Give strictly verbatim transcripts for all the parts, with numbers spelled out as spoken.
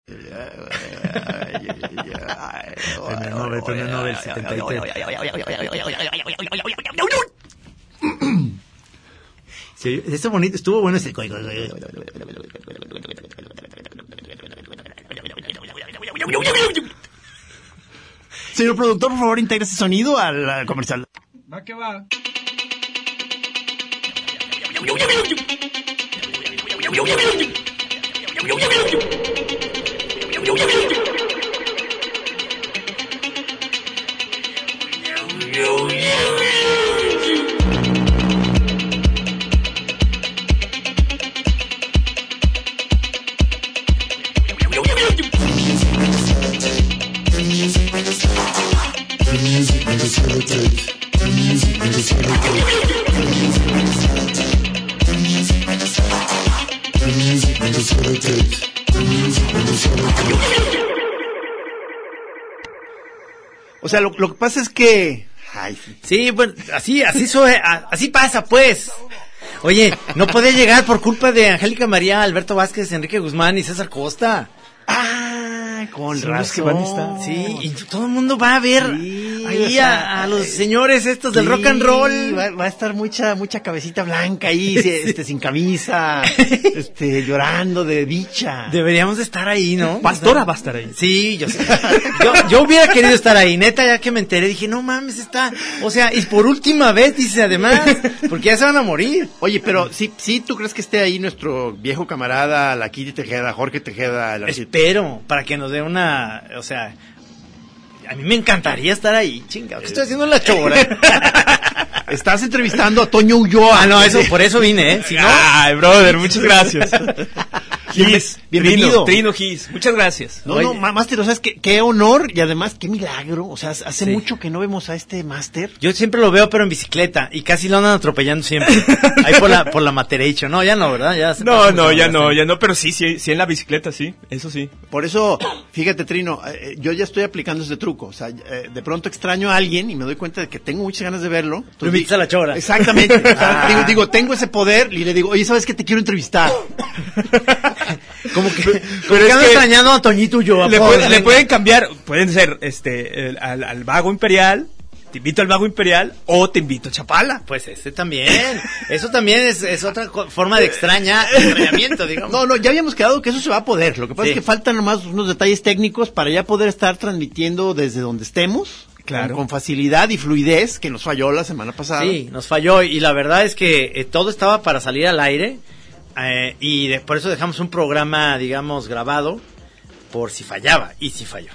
Premio Nobel, Premio Nobel setenta y tres. Sí, estuvo bonito, estuvo bueno ese. Señor productor, por favor, integre ese sonido al, al comercial. Va que va. O sea, lo, lo que pasa es que... Ay, sí. Sí, bueno, así, así, soy, así pasa, pues. Oye, no podía llegar por culpa de Angélica María, Alberto Vázquez, Enrique Guzmán y César Costa. Ah, con Son razón. los que van a estar. Sí, y todo el mundo va a ver Sí, ahí o sea, a, a los eh, señores estos del sí, rock and roll. Va, va a estar mucha mucha cabecita blanca ahí, este, sin camisa, este, llorando de dicha. Deberíamos de estar ahí, ¿no? Pastora va a estar ahí. Sí, yo sé. Yo, yo hubiera querido estar ahí, neta, ya que me enteré, dije, no mames, está, o sea, y por última vez, dice, además, porque ya se van a morir. Oye, pero sí, sí, ¿tú crees que esté ahí nuestro viejo camarada, la Kitty Tejeda, Jorge Tejeda? El Espero, para que nos dé una, o sea, a mí me encantaría estar ahí, chinga, ¿qué estoy haciendo en la chora? Estás entrevistando a Toño Ulloa. Ah, no, eso, por eso vine, ¿eh? Si no... Ay, brother, muchas gracias. Gis, bienvenido. Trino, Trino Gis, muchas gracias. No, Oye. no, Máster, o sea, es que qué honor y además qué milagro. O sea, hace Sí. mucho que no vemos a este Máster. Yo siempre lo veo, pero en bicicleta, y casi lo andan atropellando siempre. Ahí por la, por la Matereicho. No, ya no, ¿verdad? Ya se No, pasó no, mucho, ya sé. no, ya no, pero sí, sí, sí en la bicicleta, sí, eso sí. Por eso, fíjate, Trino, eh, yo ya estoy aplicando ese truco. O sea, eh, de pronto extraño a alguien y me doy cuenta de que tengo muchas ganas de verlo. Lo invitas a la chora. Exactamente. O sea, Ah. digo, digo, tengo ese poder y le digo, oye, ¿sabes qué? Te quiero entrevistar. Como que, Pero como es que ando que extrañando a Toñito Ulloa. Le, pobre, puede- le venga. pueden cambiar, pueden ser, este, el- al, al Vago Imperial, te invito al Vago Imperial, o te invito a Chapala. Pues ese también. Eso también es, es otra co- forma de extraña, extrañamiento, digamos. No, no, ya habíamos quedado que eso se va a poder. Lo que pasa Sí. es que faltan nomás unos detalles técnicos para ya poder estar transmitiendo desde donde estemos. Claro. Con, con facilidad y fluidez, que nos falló la semana pasada. Sí, nos falló y la verdad es que eh, todo estaba para salir al aire eh, y de- por eso dejamos un programa, digamos, grabado por si fallaba y sí falló.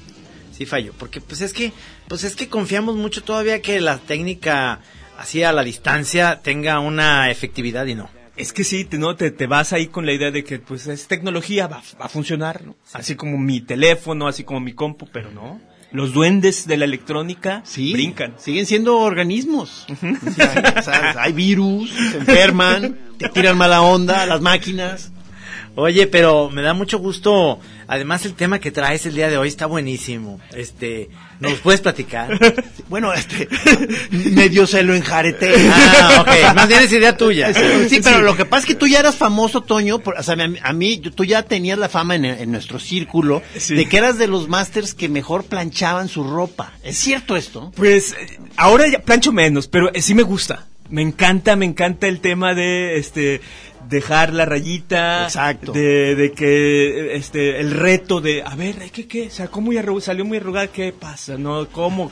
Sí falló, porque pues es que pues es que confiamos mucho todavía que la técnica así a la distancia tenga una efectividad y no. Es que sí, te, ¿no? te, te vas ahí con la idea de que pues es tecnología, va, va a funcionar, ¿no? Así como mi teléfono, así como mi compu, pero no. Los duendes de la electrónica Sí, brincan. siguen siendo organismos. O sea, o sea, hay virus, se enferman, te tiran mala onda, las máquinas. Oye, pero me da mucho gusto. Además, el tema que traes el día de hoy está buenísimo. Este, ¿nos puedes platicar? Bueno, este, medio se lo enjareté. Ah, ok. Más bien es idea tuya. Sí, pero lo que pasa es que tú ya eras famoso, Toño, por, o sea, a mí, a mí, tú ya tenías la fama en, en nuestro círculo Sí. de que eras de los masters que mejor planchaban su ropa. ¿Es cierto esto? Pues eh, ahora ya plancho menos, pero eh, sí me gusta. Me encanta, me encanta el tema de este dejar la rayita. Exacto. De, de que este el reto de a ver, ¿qué qué? Sacó muy arrugada, salió muy arrugada, ¿qué pasa? No, ¿cómo?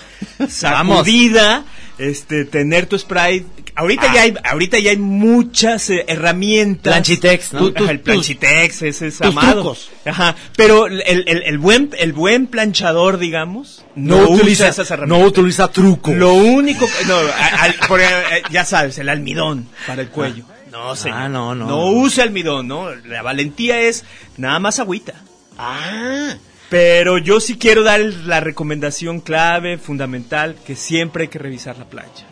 Sacudida, este tener tu spray. Ahorita Ah. ya hay ahorita ya hay muchas eh, herramientas. Planchitex, ¿no? Tú- Tus- el planchitex, ese es tus amado. trucos. Ajá, pero el, el, el buen el buen planchador, digamos, no, No usa utiliza, esas no herramientas. utiliza truco. Lo único que, no, a- al- porque, eh, ya sabes, el almidón para el cuello. No, señor. Ah, no, no. No use almidón, ¿no? La valentía es nada más agüita. Ah, Pero yo sí quiero dar la recomendación clave, fundamental, que siempre hay que revisar la plancha.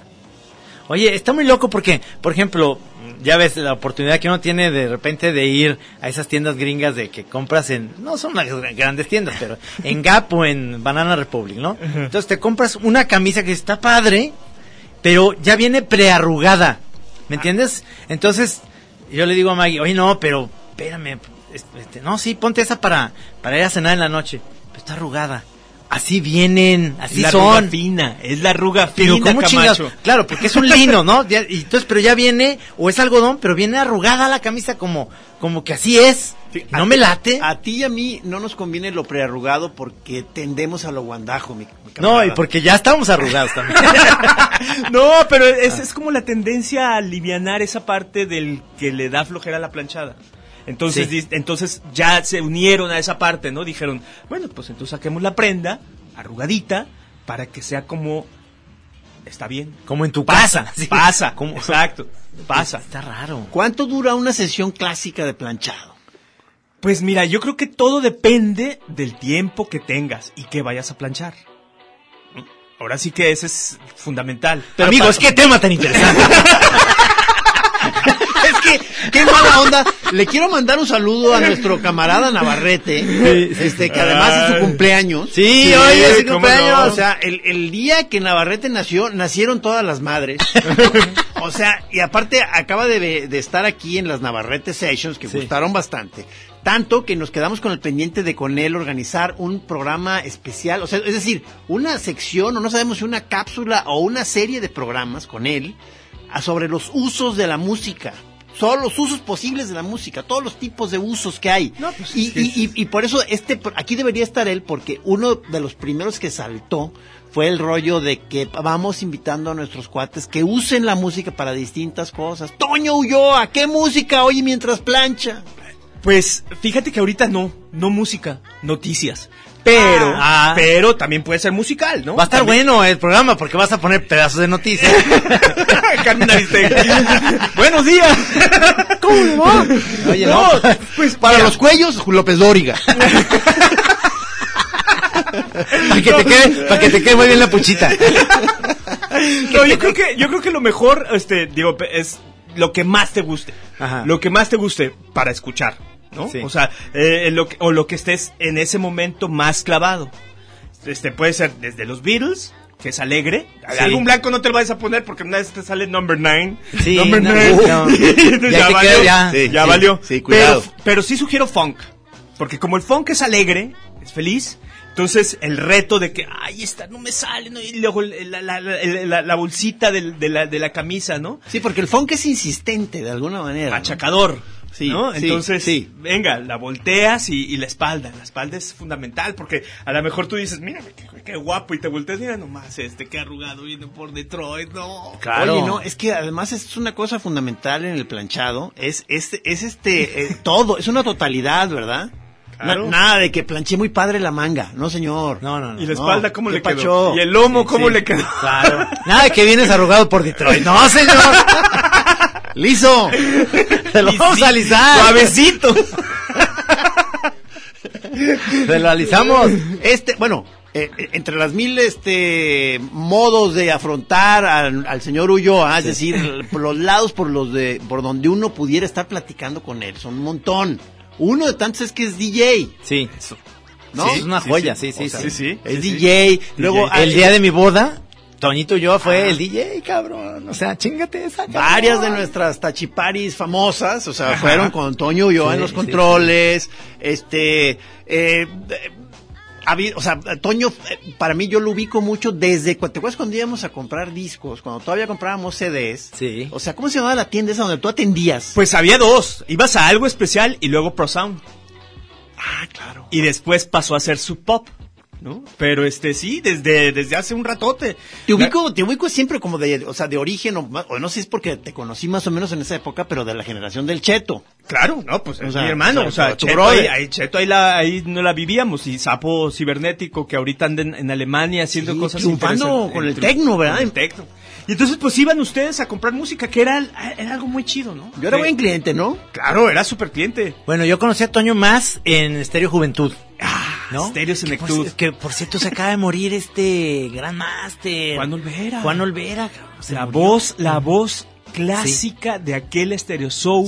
Oye, está muy loco porque, por ejemplo, ya ves la oportunidad que uno tiene de repente de ir a esas tiendas gringas de que compras en, no son las grandes tiendas, pero en Gap o en Banana Republic, ¿no? Entonces te compras una camisa que está padre, pero ya viene prearrugada, ¿me entiendes? Entonces yo le digo a Maggie, oye, no, pero espérame, este, no, sí, ponte esa para, para ir a cenar en la noche. Pero está arrugada. Así vienen, así es la son. arruga fina, es la arruga fina, pero ¿cómo Camacho? Chingas? Claro, porque es un lino, ¿no? Ya, y entonces, pero ya viene, o es algodón, pero viene arrugada la camisa como, como que así es. Sí, no me late. A ti y a mí no nos conviene lo prearrugado porque tendemos a lo guandajo, mi, mi No, y porque ya estamos arrugados también. No, pero es, es como la tendencia a alivianar esa parte del que le da flojera a la planchada. Entonces, sí. entonces ya se unieron a esa parte, ¿no? Dijeron, bueno, pues entonces saquemos la prenda arrugadita para que sea como está bien, como en tu pasa, casa, sí. pasa, como exacto, pasa. Está raro. ¿Cuánto dura una sesión clásica de planchado? Pues mira, yo creo que todo depende del tiempo que tengas y que vayas a planchar. Ahora sí que ese es fundamental. Pero amigos, qué tema tan interesante. Es que, qué mala onda. Le quiero mandar un saludo a nuestro camarada Navarrete, sí, sí. este que además es su cumpleaños. Sí, sí hoy es su cumpleaños. No? O sea, el, el día que Navarrete nació, nacieron todas las madres. O sea, y aparte acaba de, de estar aquí en las Navarrete Sessions, que sí. gustaron bastante. Tanto que nos quedamos con el pendiente de con él organizar un programa especial, o sea, es decir, una sección, o no sabemos si una cápsula o una serie de programas con él sobre los usos de la música. Son los usos posibles de la música, todos los tipos de usos que hay. No, pues y, es que y, y, y por eso este aquí debería estar él, porque uno de los primeros que saltó fue el rollo de que vamos invitando a nuestros cuates que usen la música para distintas cosas. Toño Ulloa, ¿qué música oye mientras plancha? Pues fíjate que ahorita no, no música, noticias. Pero, ah, pero también puede ser musical, ¿no? Va a estar también. Bueno el programa porque vas a poner pedazos de noticias. Carmen Aristegui. Buenos días. ¿Cómo le va? Oye, no, pues para mira. Los cuellos, López Dóriga. Para que te quede, para que te quede muy bien la puchita. No, yo creo que, yo creo que lo mejor, este, digo, es lo que más te guste. Ajá. Lo que más te guste para escuchar. ¿No? Sí. O sea, eh, lo que, o lo que estés en ese momento más clavado. Este puede ser desde los Beatles, que es alegre. Sí. Algún blanco no te lo vayas a poner porque una vez te sale Number Nine. Sí, Number no, Nine. No. ya, ya, valió, queda, ya. Sí, ya sí, valió. Sí, cuidado. Pero, pero sí sugiero funk, porque como el funk es alegre, es feliz. Entonces, el reto de que, ay, esta no me sale, ¿no? Y luego la, la, la, la, la bolsita de, de, la, de la camisa, ¿no? Sí, porque el funk es insistente, de alguna manera. Machacador. ¿no? Sí, ¿no? sí, Entonces, sí. venga, la volteas y, y la espalda. La espalda es fundamental porque a lo mejor tú dices, mira, qué, qué guapo, y te volteas, mira nomás este, qué arrugado viene por Detroit, no. Claro. Oye, no, es que además es una cosa fundamental en el planchado, es, es, es este, eh, todo, es una totalidad, ¿verdad? Claro. Na, nada de que planché muy padre la manga, no señor. No, no, no. ¿Y la espalda no, cómo le pachó? quedó? ¿Y el lomo sí, cómo sí. le quedó? Claro. Nada de que vienes arrugado por Detroit. No, señor. Liso. Te lo vamos a alisar. Suavecito. Te lo alisamos. Este, bueno, eh, entre las mil este modos de afrontar al, al señor Ulloa, es decir, por los lados por los de por donde uno pudiera estar platicando con él, son un montón. Uno de tantos es que es D J. Sí. Eso. ¿No? Sí, es una joya, sí, sí, o sea, sí. sí, sí. Es sí, D J. Sí. Luego D J. El día de mi boda, Toñito Ulloa fue ah. el D J, cabrón. O sea, chíngate esa, cabrón. Varias de nuestras tachiparis famosas, o sea, ajá, fueron con Toño Ulloa sí, en los controles. Sí, sí. Este, eh, había, o sea, Toño, para mí yo lo ubico mucho desde, ¿te acuerdas cuando íbamos a comprar discos? Cuando todavía comprábamos C Ds. Sí. O sea, ¿cómo se llamaba la tienda esa donde tú atendías? Pues había dos. Ibas a Algo Especial y luego Pro Sound. Ah, claro. Y después pasó a ser Sub Pop, ¿no? Pero este sí, desde, desde hace un ratote. Te ubico, la... te ubico siempre como de, o sea, de origen, o, o no sé si es porque te conocí más o menos en esa época, pero de la generación del Cheto. Claro, no, pues o es sea, mi hermano, o sea, o sea tu Cheto, ahí, ahí, Cheto ahí, la, ahí no la vivíamos, y Sapo Cibernético, que ahorita anda en, en Alemania haciendo sí, cosas triunfando con el tecno, ¿verdad? Con el tecno. Y entonces pues iban ustedes a comprar música, que era, era algo muy chido, ¿no? Yo era sí. buen cliente, ¿no? Claro, era súper cliente. Bueno, yo conocí a Toño más en Estéreo Juventud. Ah, ¿no? Estéreo Senectud. Que, que por cierto se acaba de morir este gran máster. Juan Olvera. Juan Olvera. La voz, la voz clásica sí. de aquel Stereo Soul. Sí.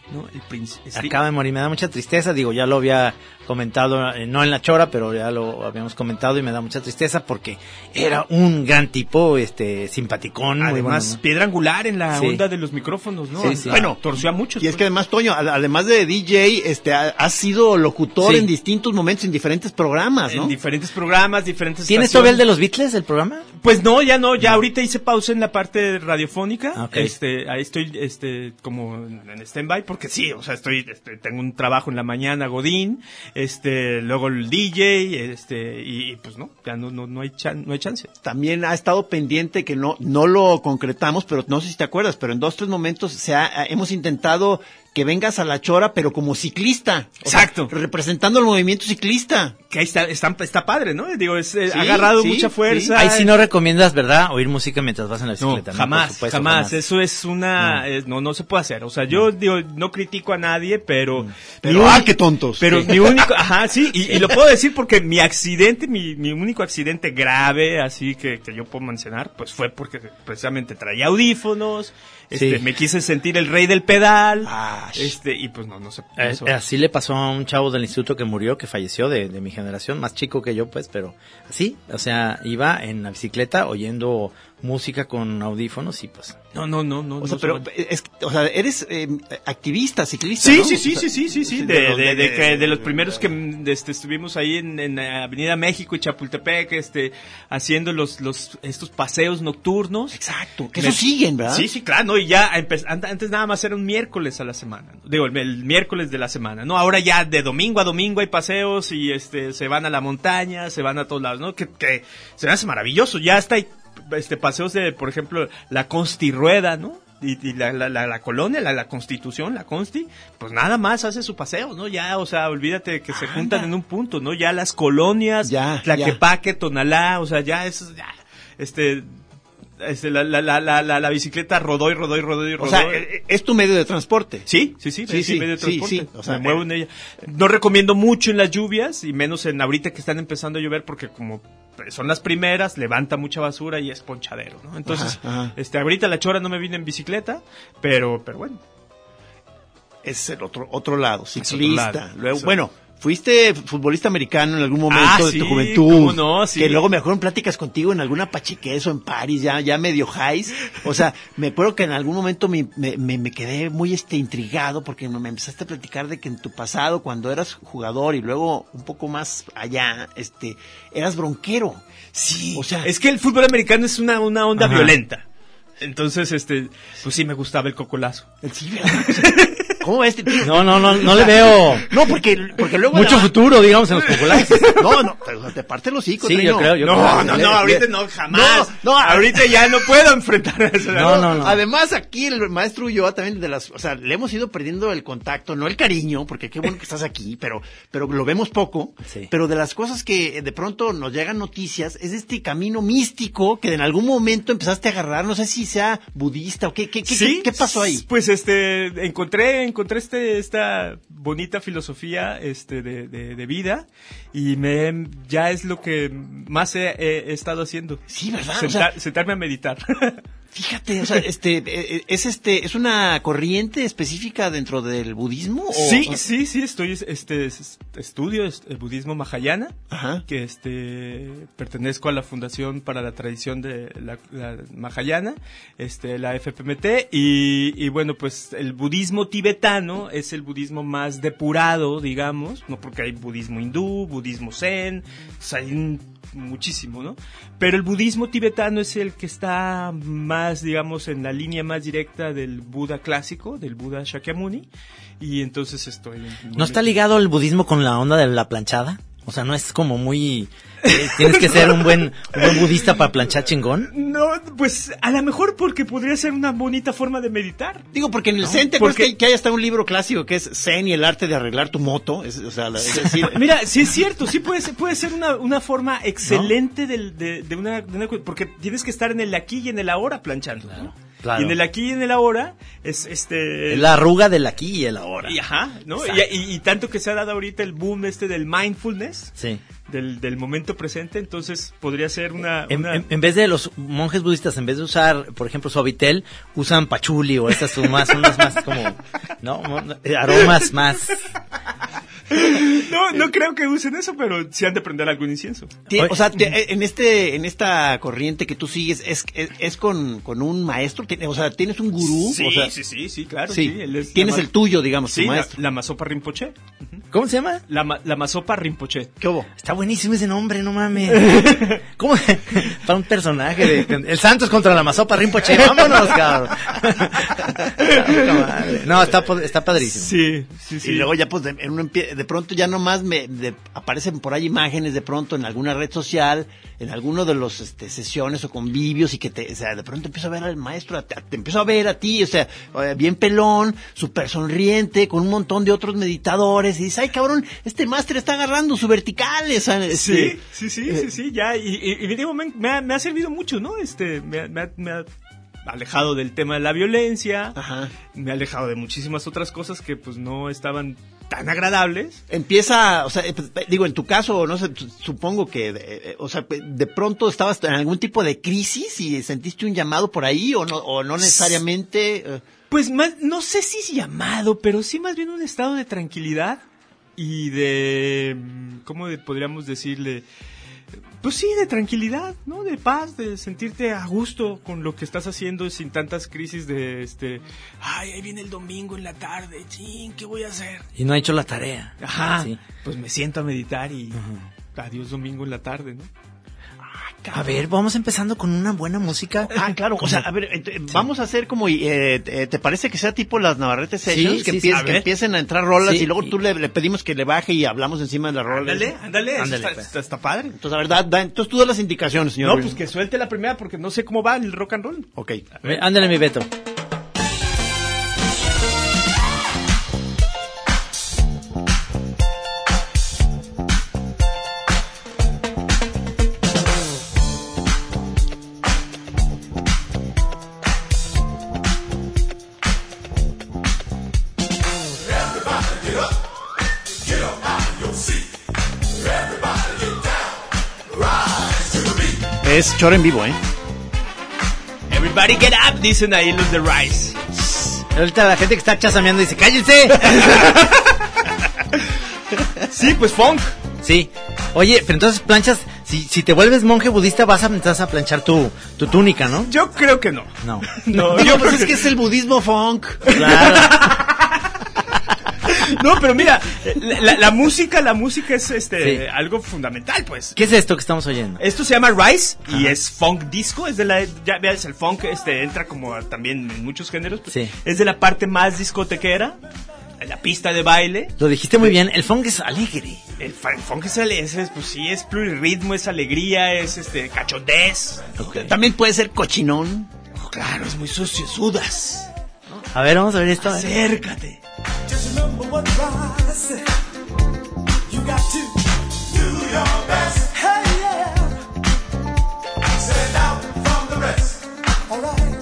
¿no? El príncipe. Acaba de morir, me da mucha tristeza, digo, ya lo había comentado, eh, no en la chora, pero ya lo habíamos comentado y me da mucha tristeza porque era un gran tipo, este, simpaticón. Además, muy bueno, ¿no? piedra angular en la sí. onda de los micrófonos, ¿no? Sí, sí. Bueno, torció a muchos. Y es que además, Toño, además de D J, este, ha, ha sido locutor sí. en distintos momentos, en diferentes programas, ¿no? En diferentes programas, diferentes ¿Tienes todavía el de los Beatles, el programa? Pues no, ya no, ya no. Ahorita hice pausa en la parte radiofónica, okay. este, ahí estoy, este, como en stand-by, porque sí, o sea, estoy, este, tengo un trabajo en la mañana, Godín, este, luego el D J, este, y, y pues no, ya no, no, no hay chan, no hay chance. También ha estado pendiente que no, no lo concretamos, pero no sé si te acuerdas, pero en dos, tres momentos se ha, hemos intentado que vengas a la chora, pero como ciclista. Exacto. Sea, representando el movimiento ciclista. Que ahí está, está, está padre, ¿no? Digo, es, sí, ha agarrado sí, mucha fuerza. Sí. Ahí sí no recomiendas, ¿verdad? Oír música mientras vas en la bicicleta. No, jamás, ¿no? Supuesto, jamás, jamás. Eso es una, no. Es, no, no se puede hacer. O sea, yo, no. digo, no critico a nadie, pero... Mm. Pero, ah, qué tontos. Pero mi único, ajá, sí, y, y lo puedo decir porque mi accidente, mi, mi único accidente grave, así que, que yo puedo mencionar, pues fue porque precisamente traía audífonos, este, sí. me quise sentir el rey del pedal, ah, este, y pues no, no sé. Eh, así le pasó a un chavo del instituto que murió, que falleció de, de mi generación, más chico que yo, pues, pero así, o sea, iba en la bicicleta oyendo música con audífonos y pues... No, no, no, no. O sea, no pero, es, o sea, eres eh, activista, ciclista, sí, ¿no? Sí, sí, o sea, sí, sí, sí, sí, de, de, de, de, de, de los primeros que este, estuvimos ahí en, en Avenida México y Chapultepec, este, haciendo los, los, estos paseos nocturnos. Exacto, que Me, eso siguen, ¿verdad? Sí, sí, claro, ¿no? Y ya, antes nada más era un miércoles a la semana, ¿no? Digo, el, el miércoles de la semana, ¿no? Ahora ya de domingo a domingo hay paseos y este, se van a la montaña, se van a todos lados, ¿no? Que, que se me hace maravilloso, ya está ahí. Este, paseos de, por ejemplo, la Consti Rueda, ¿no? Y, y la, la, la, la colonia, la, la Constitución, la Consti, pues nada más hace su paseo, ¿no? Ya, o sea, olvídate que se Anda. juntan en un punto, ¿no? Ya las colonias, ya, Tlaquepaque, ya. Tonalá, o sea, ya es, ya, este... Este, la, la, la, la, la, la bicicleta rodó y rodó y rodó y rodó. O sea, ¿es tu medio de transporte? Sí, sí, sí, sí, sí, sí medio de transporte. Sí, sí. O sea, me muevo en ella. No recomiendo mucho en las lluvias y menos en ahorita que están empezando a llover porque como son las primeras, levanta mucha basura y es ponchadero, ¿no? Entonces, ajá, ajá. este, ahorita la chora no me vine en bicicleta, pero, pero bueno. Es el otro, otro lado, ciclista. Otro lado. Luego, bueno. Fuiste futbolista americano en algún momento ah, de sí, tu juventud. ¿cómo no? Sí. Que luego me acuerdo en pláticas contigo en alguna pachequez o en París, ya, ya medio highs. O sea, me acuerdo que en algún momento me, me, me quedé muy este intrigado porque me empezaste a platicar de que en tu pasado, cuando eras jugador y luego un poco más allá, este, eras bronquero. Sí. O sea, es que el fútbol americano es una, una onda ajá. violenta. Entonces, este, pues sí me gustaba el cocolazo. El sí, ¿verdad? ¿Cómo ves? No, no, no, no le veo. No, porque, porque luego. Mucho la... futuro, digamos, en los populares. No, no, te parte los hocico. Sí, yo creo, yo no, creo. No, no, no, ahorita no, jamás. No, no, ahorita ya no puedo enfrentar eso. No, no, no. Además, aquí el maestro Ulloa también de las, o sea, le hemos ido perdiendo el contacto, no el cariño, porque qué bueno que estás aquí, pero, pero lo vemos poco. Sí. Pero de las cosas que de pronto nos llegan noticias, es este camino místico que en algún momento empezaste a agarrar, no sé si sea budista o qué, qué, qué, ¿Sí? qué, qué pasó ahí. Pues este, encontré, encontré este, esta bonita filosofía este de, de, de vida y me ya es lo que más he, he, he estado haciendo. Sí, ¿verdad? Sentar, o sea, sentarme a meditar. Fíjate, o sea, este, es este, es una corriente específica dentro del budismo. ¿O? Sí, sí, sí, estoy, este, estudio el budismo mahayana, ajá. que este, pertenezco a la Fundación para la Tradición de la, la Mahayana, este, la F P M T, y, y bueno, pues el budismo tibetano es el budismo más depurado, digamos, no porque hay budismo hindú, budismo zen, o sea, hay un muchísimo, ¿no? Pero el budismo tibetano es el que está más, digamos, en la línea más directa del Buda clásico, del Buda Shakyamuni, y entonces estoy... ¿No está ligado el budismo con la onda de la planchada? O sea, no es como muy... Eh, ¿Tienes que ser un buen, un buen budista para planchar chingón? No, pues a lo mejor porque podría ser una bonita forma de meditar. Digo, porque en el no, Zen, ¿te porque... acuerdas que, que hay hasta un libro clásico que es Zen y el arte de arreglar tu moto? Es, o sea, es decir... Mira, sí es cierto, sí puede ser, puede ser una, una forma excelente ¿no? de, de, de, una, de una... Porque tienes que estar en el aquí y en el ahora planchando, claro. ¿no? Claro. Y en el aquí y en el ahora es este... La arruga del aquí y el ahora. Y, ajá, ¿no? Y, y, y tanto que se ha dado ahorita el boom este del mindfulness. Sí. del, del momento presente, entonces podría ser una... En, una... en, en vez de los monjes budistas, en vez de usar, por ejemplo, Suavitel, usan pachuli o estas son más, unas más como, ¿no? Aromas más... No, no creo que usen eso, pero sí han de prender algún incienso. Sí, o sea, te, en este, en esta corriente que tú sigues, ¿es, es, es con, con un maestro? O sea, ¿tienes un gurú? Sí, o sea, sí, sí, sí, claro. Sí, sí él es tienes la, el tuyo, digamos, sí, tu maestro. La, la Masopa Rinpoche. ¿Cómo se llama? La, la Masopa Rinpoche. ¿Qué hubo? Está buenísimo ese nombre, no mames. ¿Cómo? Para un personaje de... El Santos contra la Masopa Rinpoche. Vámonos, cabrón. No, está, está padrísimo. Sí, sí, sí. Y luego ya pues de, en un, de pronto ya nomás me de, aparecen por ahí imágenes de pronto en alguna red social, en alguno de los este, sesiones o convivios y que te, o sea, de pronto empiezo a ver al maestro, te, te empiezo a ver a ti, o sea, bien pelón, súper sonriente, con un montón de otros meditadores y dices, ay cabrón, este máster está agarrando su verticales. Este, sí, sí, sí, eh, sí, sí, ya, y, y, y digo, me, me, ha, me ha servido mucho, ¿no? Este, me, me, me ha alejado del tema de la violencia, ajá, me ha alejado de muchísimas otras cosas que pues no estaban tan agradables. Empieza, o sea, digo, en tu caso, no sé, supongo que, de, o sea, de pronto estabas en algún tipo de crisis y sentiste un llamado por ahí o no, o no necesariamente. Pues más, no sé si es llamado, pero sí más bien un estado de tranquilidad y de, ¿cómo podríamos decirle? Pues sí, de tranquilidad, ¿no? De paz, de sentirte a gusto con lo que estás haciendo sin tantas crisis de, este, ay, ahí viene el domingo en la tarde, ching, ¿qué voy a hacer? Y no ha hecho la tarea. Ajá, sí. Pues me siento a meditar y uh-huh. Adiós domingo en la tarde, ¿no? A ver, vamos empezando con una buena música. Ah, claro, o sea, a ver, eh, sí. Vamos a hacer como, eh, ¿te parece que sea tipo las Navarrete Sessions? Sí, que, sí, empie- sí. que empiecen a entrar rolas sí. Y luego y... tú le, le pedimos que le baje y hablamos encima de las rolas. Ándale, ándale, ándale está, pues. está, está padre. Entonces, a ver, da, da, entonces tú das las indicaciones, señor. No, pues que suelte la primera porque no sé cómo va el rock and roll. Ok. Ándale, mi Beto. Es choro en vivo, ¿eh? Everybody get up, dicen ahí los de Rise. Ahorita la gente que está chasameando dice, ¡cállense! Sí, pues funk. Sí. Oye, pero entonces planchas, si, si te vuelves monje budista vas a empezar a planchar tu, tu túnica, ¿no? Yo creo que no. No. No, no yo pues creo es que... que es el budismo funk. Claro. No, pero mira, la, la música, la música es este sí. algo fundamental, pues. ¿Qué es esto que estamos oyendo? Esto se llama Rise y Ajá. es funk disco, es de la, ya veas, el funk este entra como también en muchos géneros, pues, sí. Es de la parte más discotequera, la pista de baile. Lo dijiste muy bien, el funk es alegre. El, el funk es, es, pues sí, es plurirritmo, es alegría, es este cachondez. Okay. También puede ser cochinón. Oh, claro, es muy sucio, sudas. A ver, vamos a ver esto. Acércate. Just remember what I said. You got to do your best. Hey, yeah. Stand out from the rest. All right.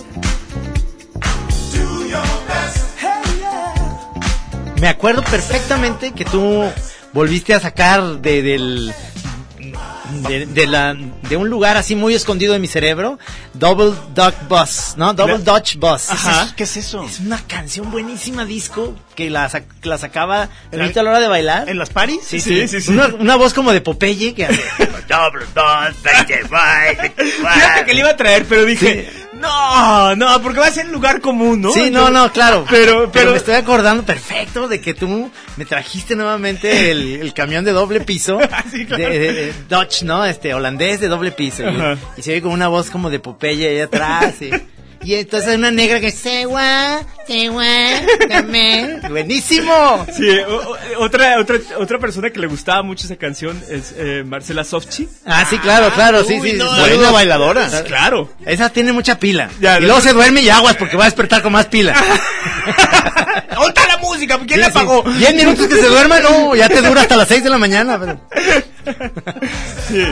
Do your best. Hey, yeah. Me acuerdo perfectamente que tú volviste a sacar de, del... De, de, la, de un lugar así muy escondido de mi cerebro, Double Dutch Bus, ¿no? Double la... Dutch Bus. Ajá. ¿Qué es eso? Es una canción buenísima disco que la, la sacaba a la hora de bailar. ¿En las paris? Sí, sí, sí. sí, sí. Una, una voz como de Popeye que hace Double Dutch, fíjate que le iba a traer, pero dije, sí. no, no, porque va a ser lugar común, ¿no? Sí, no, no, claro. Pero, pero, pero me estoy acordando perfecto de que tú me trajiste nuevamente el, el camión de doble piso sí, claro. de, de, de Dutch, ¿no? Este holandés de doble piso. Y, y se ve con una voz como de Popeye ahí atrás. Y, y entonces hay una negra que sewa, sewa, dame. Buenísimo. Sí, o, otra, otra, otra persona que le gustaba mucho esa canción es eh, Marcela Sofchi. Ah, sí, claro, claro, ah, sí, uy, sí. No, buena bailadora. Sí, claro. Esa tiene mucha pila. Ya, y luego se duerme y aguas porque va a despertar con más pila. ¿Dónde está la música? ¿Quién sí, la apagó? Sí. Diez minutos que se duerma, no, ya te dura hasta las seis de la mañana. Pero... Sí.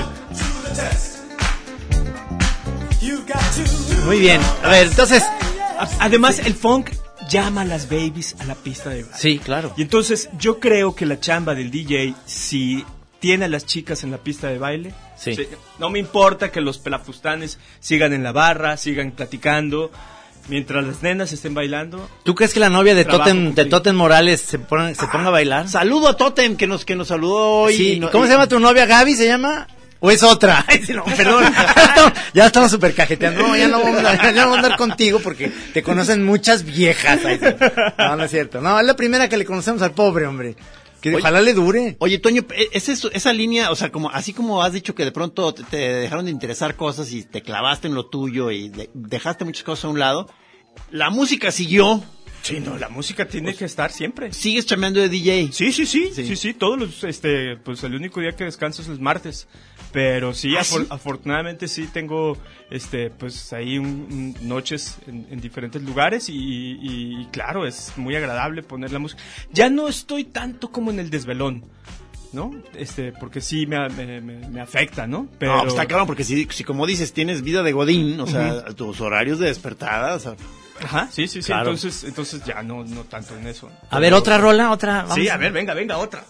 Muy bien. A ver, entonces... Además, el funk llama a las babies a la pista de baile. Sí, claro. Y entonces, yo creo que la chamba del D J, si tiene a las chicas en la pista de baile. Sí. Sí, no me importa que los pelafustanes sigan en la barra, sigan platicando, mientras las nenas estén bailando. ¿Tú crees que la novia de Trabajo Totem, de cumplido. Totem Morales se, pone, se ponga a bailar? Saludo a Totem que nos que nos saludó hoy. Sí. Y no- ¿Cómo y- se llama tu novia? ¿Gaby se llama? ¿O es otra? Ay, sí, no, perdón. Ya estamos súper cajeteando. No, ya no vamos a, ya no vamos a andar contigo porque te conocen muchas viejas. Ay, sí. No, no es cierto. No, es la primera que le conocemos al pobre, hombre. Que Oye, ojalá le dure. Oye, Toño, e- es eso- esa línea, o sea, como así como has dicho que de pronto te, te dejaron de interesar cosas y te clavaste en lo tuyo y de- dejaste muchas cosas a un lado, la música siguió. Sí, no, la música tiene que estar siempre. Sigues chambeando de D J. Sí, sí, sí, Sí. sí, sí, todos los, este, pues el único día que descanso es el martes, pero sí, ¿Ah, afor- sí? afortunadamente sí tengo, este, pues ahí un, un- noches en, en diferentes lugares y, y- y claro, es muy agradable poner la música. Ya no estoy tanto como en el desvelón, ¿no? Este, porque sí me, me, me- me afecta, ¿no? Pero No, pues está claro, porque si, si como dices, tienes vida de godín, o sea, tus horarios de despertada, o sea, Ajá, sí, sí, sí, Claro. entonces, entonces ya no, no tanto en eso. A ver, otra rola, otra. Vamos. Sí, a ver, venga, venga, otra.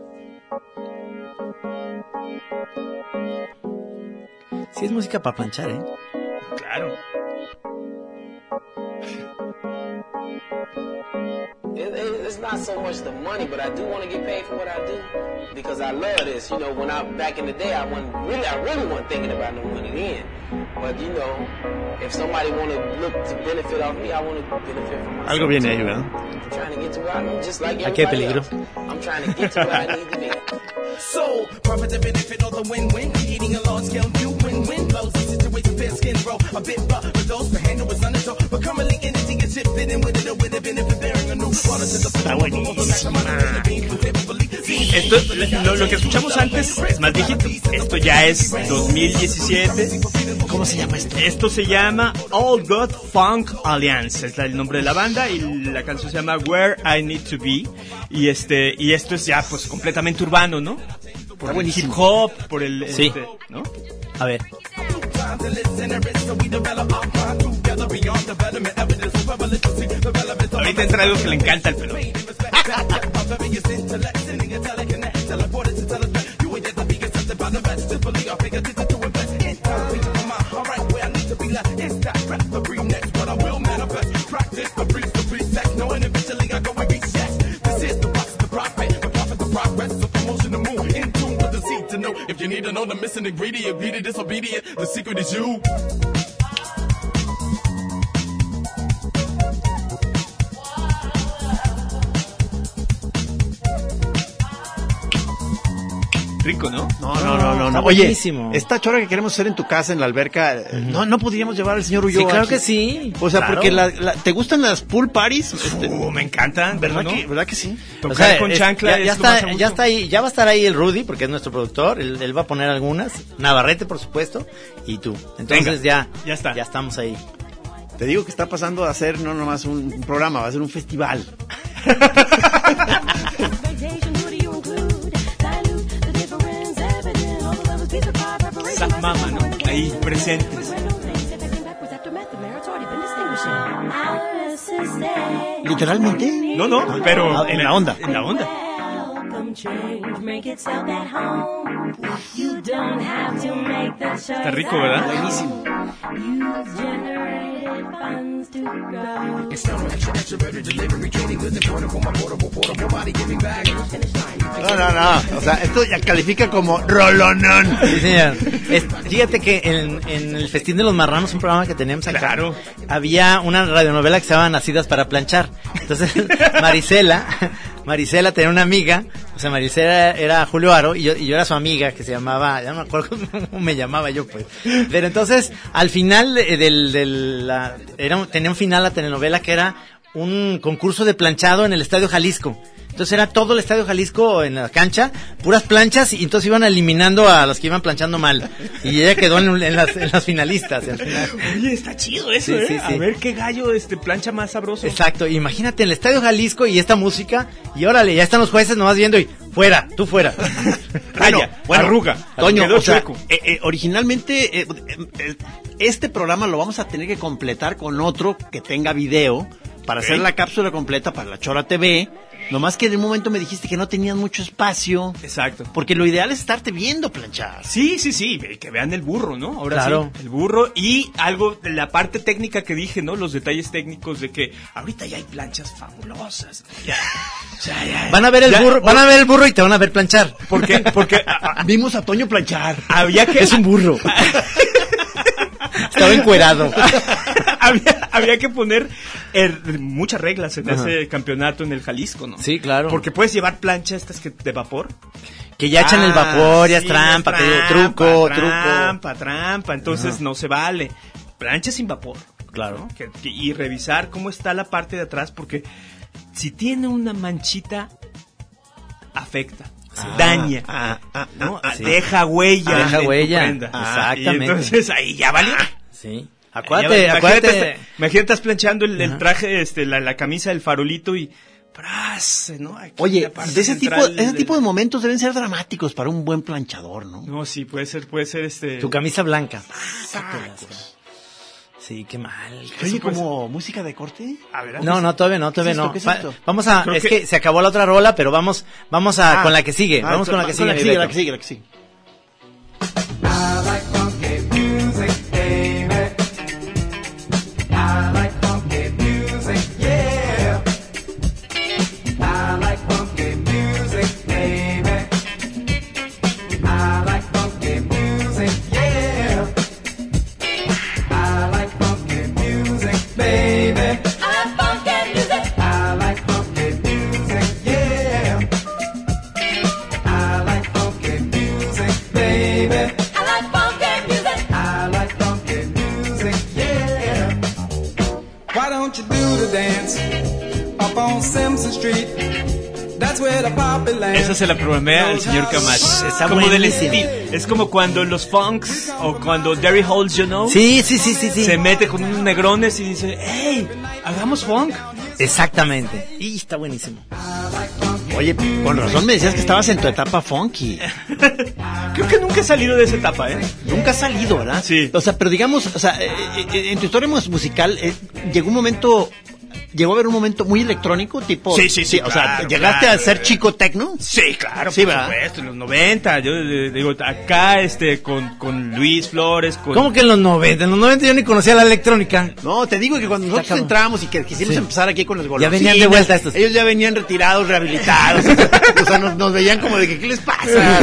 Sí, es música para planchar, ¿eh? Claro. It, it, it's not so much the money, but I do want to get paid for what I do because I love this. You know, when I back in the day, I wasn't really, I really wasn't thinking about no money then. But you know, if somebody want to look to benefit off me, I want to benefit from myself. algo viene ahí, ¿verdad? I'm trying to get to where I'm just like Aquí hay everybody peligro. else. I'm trying to get to where I need to be. So, profit the benefit of the win-win. Eating a large scale view, win-win. Blows the situation, fair skin, bro. A bit rough, but those for handle was under so. But commonly anything is shifted in with it or with a benefit bearing a new water to the Está buenísima. Esto, lo, lo que escuchamos antes es más viejito. Esto ya es dos mil diecisiete. ¿Cómo se llama esto? Esto se llama All God Funk Alliance. Es el nombre de la banda y la canción se llama Where I Need to Be. Y este y esto es ya pues completamente urbano, ¿no? Por el buenísimo. hip hop, por el Sí. este, ¿no? A ver. Ahorita entra algo que le encanta al pelo. If you need to know the missing ingredient, be the disobedient, the secret is you. Rico, ¿no? No, no, no, no, está no. Oye, buenísimo. esta chora que queremos hacer en tu casa, en la alberca, eh, no, no podríamos llevar al señor Ulloa. Sí, claro aquí. que sí. O sea, Claro. porque la, la- ¿te gustan las pool parties? Este, Uh, me encantan, ¿verdad, ¿no? que, ¿Verdad que sí? Tocar O sea, con es- chancla ya, es ya lo más a está, gusto. ya está ahí, ya va a estar ahí el Rudy, porque es nuestro productor, él, él va a poner algunas, Navarrete por supuesto, y tú. Entonces Venga, ya, ya está. ya estamos ahí. Te digo que está pasando a ser no nomás un, un programa, va a ser un festival. Esa mama, ¿no? Ahí presentes. ¿Literalmente? No, no, pero Ah, en la onda. En la onda. Está rico, ¿verdad? Buenísimo. No, no, no. O sea, esto ya califica como rolonón. Sí, señor. Es- fíjate que en, en el Festín de los Marranos, un programa que teníamos acá, Claro. había una radionovela que se llamaba Nacidas para Planchar. Entonces, Marisela, Marisela tenía una amiga, o sea, Marisela era Julio Aro, y yo, y yo era su amiga, que se llamaba, ya no me acuerdo cómo me llamaba yo, pues. Pero entonces, al final eh, del, del la, era, un- tenía un final la telenovela que era un concurso de planchado en el Estadio Jalisco. Entonces era todo el Estadio Jalisco en la cancha, puras planchas, y entonces iban eliminando a los que iban planchando mal. Y ella quedó en, en las, en las finalistas. Al final. Oye, está chido eso, Sí, ¿eh? sí, sí. A ver qué gallo este plancha más sabroso. Exacto, imagínate el Estadio Jalisco y esta música, y órale, ya están los jueces nomás viendo y fuera, tú fuera. Raya, arruga. Toño, Quedó o sea, chueco. eh, eh, originalmente eh, eh, eh, este programa lo vamos a tener que completar con otro que tenga video para Ok. hacer la cápsula completa para la Chora T V. Nomás que en un momento me dijiste que no tenías mucho espacio. Exacto. Porque lo ideal es estarte viendo planchar. Sí, sí, sí, que vean el burro, ¿no? Ahora claro. sí, el burro y algo de la parte técnica que dije, ¿no? Los detalles técnicos de que ahorita ya hay planchas fabulosas. Ya, ya, ya. Van a ver el ya, burro, van a ver el burro y te van a ver planchar. ¿Por qué? Porque a, a, vimos a Toño planchar. Había que es un burro. Estaba encuerado. había, había que poner er, muchas reglas en Ajá. ese campeonato en el Jalisco, ¿no? Sí, claro. Porque puedes llevar plancha estas que de vapor. Que ya echan ah, el vapor, ya sí, es trampa, es te digo, trampa, truco, trampa, truco. Trampa, trampa, entonces Ajá. no se vale. Plancha sin vapor. Claro. ¿No? Que, que, y revisar cómo está la parte de atrás, porque si tiene una manchita, afecta. Ah, daña, ah, ah, ¿no? ah, sí. deja huella, ah, deja huella, prenda. Ah, exactamente. Y entonces ahí ya valió. Sí. Acuérdate, ya, acuérdate. Imagínate, imagínate estás planchando el, el traje, este, la, la camisa del farolito y ¡pras! ¿No? Aquí oye, de ese tipo, ese de... tipo de momentos deben ser dramáticos para un buen planchador, ¿no? No, sí, puede ser, puede ser este. Tu camisa blanca. Ah, sí, qué mal. Oye, como música de corte. A ver, no, no, todavía no, todavía no. ¿Qué es esto? Vamos a, Creo es que... que se acabó la otra rola, pero vamos, vamos a, ah, con la que sigue. Ah, vamos con la que sigue. La que sigue, la que sigue, la que sigue. Esa se la programé al señor Camacho. Está como del estilo. Es como cuando los funks o cuando Derry Halls, you know, sí, sí, sí, sí, sí. se mete con unos negrones y dice, hey, hagamos funk. Exactamente. Y está buenísimo. Oye, con razón me decías que estabas en tu etapa funky. Creo que nunca he salido de esa etapa, ¿eh? Nunca has salido, ¿verdad? Sí. O sea, pero digamos, o sea, eh, eh, en tu historia musical eh, llegó un momento... ¿Llegó a haber un momento muy electrónico? Tipo, sí, sí, sí. O claro, sea, ¿llegaste claro, a ser chico tecno? Sí, claro, sí, por ¿verdad? supuesto, en los noventa. Yo eh, digo, acá este con, con Luis Flores. Con... ¿Cómo que en los noventa? En los noventa yo ni conocía la electrónica. No, te digo que cuando nosotros entramos y que quisimos sí. empezar aquí con los golosinas, ya venían de vuelta estos. Ellos ya venían retirados, rehabilitados. O sea, nos, nos veían como de que, ¿qué les pasa?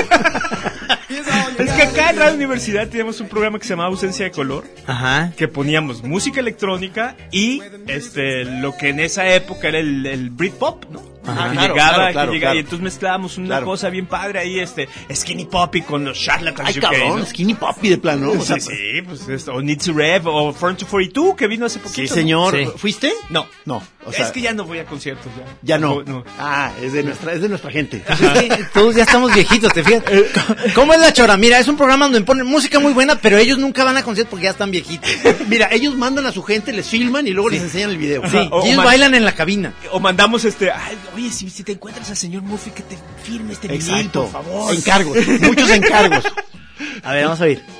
Es que acá en Radio Universidad teníamos un programa que se llamaba Ausencia de Color. Ajá. Que poníamos música electrónica y este lo que en esa época era el, el Britpop, ¿no? Ajá, que claro, llegaba, claro, que claro, llegaba claro. Y entonces mezclábamos una claro. cosa bien padre ahí, este Skinny Poppy con los Charlatans. Ay, cabrón, ¿no? Skinny Poppy de plano. Sí, o sea, sí, pues esto, o Need to Rev o Furniture cuarenta y dos que vino hace poquito. Sí, señor. ¿No? Sí. ¿Fuiste? No. No. O sea, es que ya no voy a conciertos ya. Ya no. no, no. Ah, es de nuestra, es de nuestra gente. Pues es que todos ya estamos viejitos, ¿te fijas? ¿Cómo es la chora? Mira, es un programa donde ponen música muy buena, pero ellos nunca van a conciertos porque ya están viejitos. Mira, ellos mandan a su gente, les filman y luego sí. les enseñan el video. Sí, o, y ellos o bailan en la cabina. O mandamos este, ay, oye, si, si te encuentras al señor Murphy, que te firme este vinil, por favor. Encargos, muchos encargos. A ver, vamos a oír.